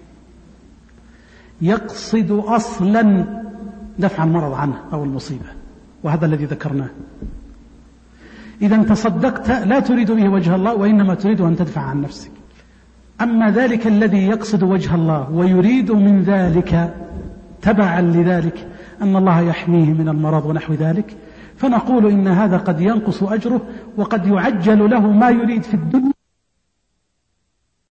يقصد أصلا دفع المرض عنه أو المصيبة، وهذا الذي ذكرناه. إذا تصدقت لا تريد به وجه الله، وإنما تريد أن تدفع عن نفسك. أما ذلك الذي يقصد وجه الله ويريد من ذلك تبعا لذلك أن الله يحميه من المرض ونحو ذلك، فنقول إن هذا قد ينقص أجره، وقد يعجل له ما يريد في الدنيا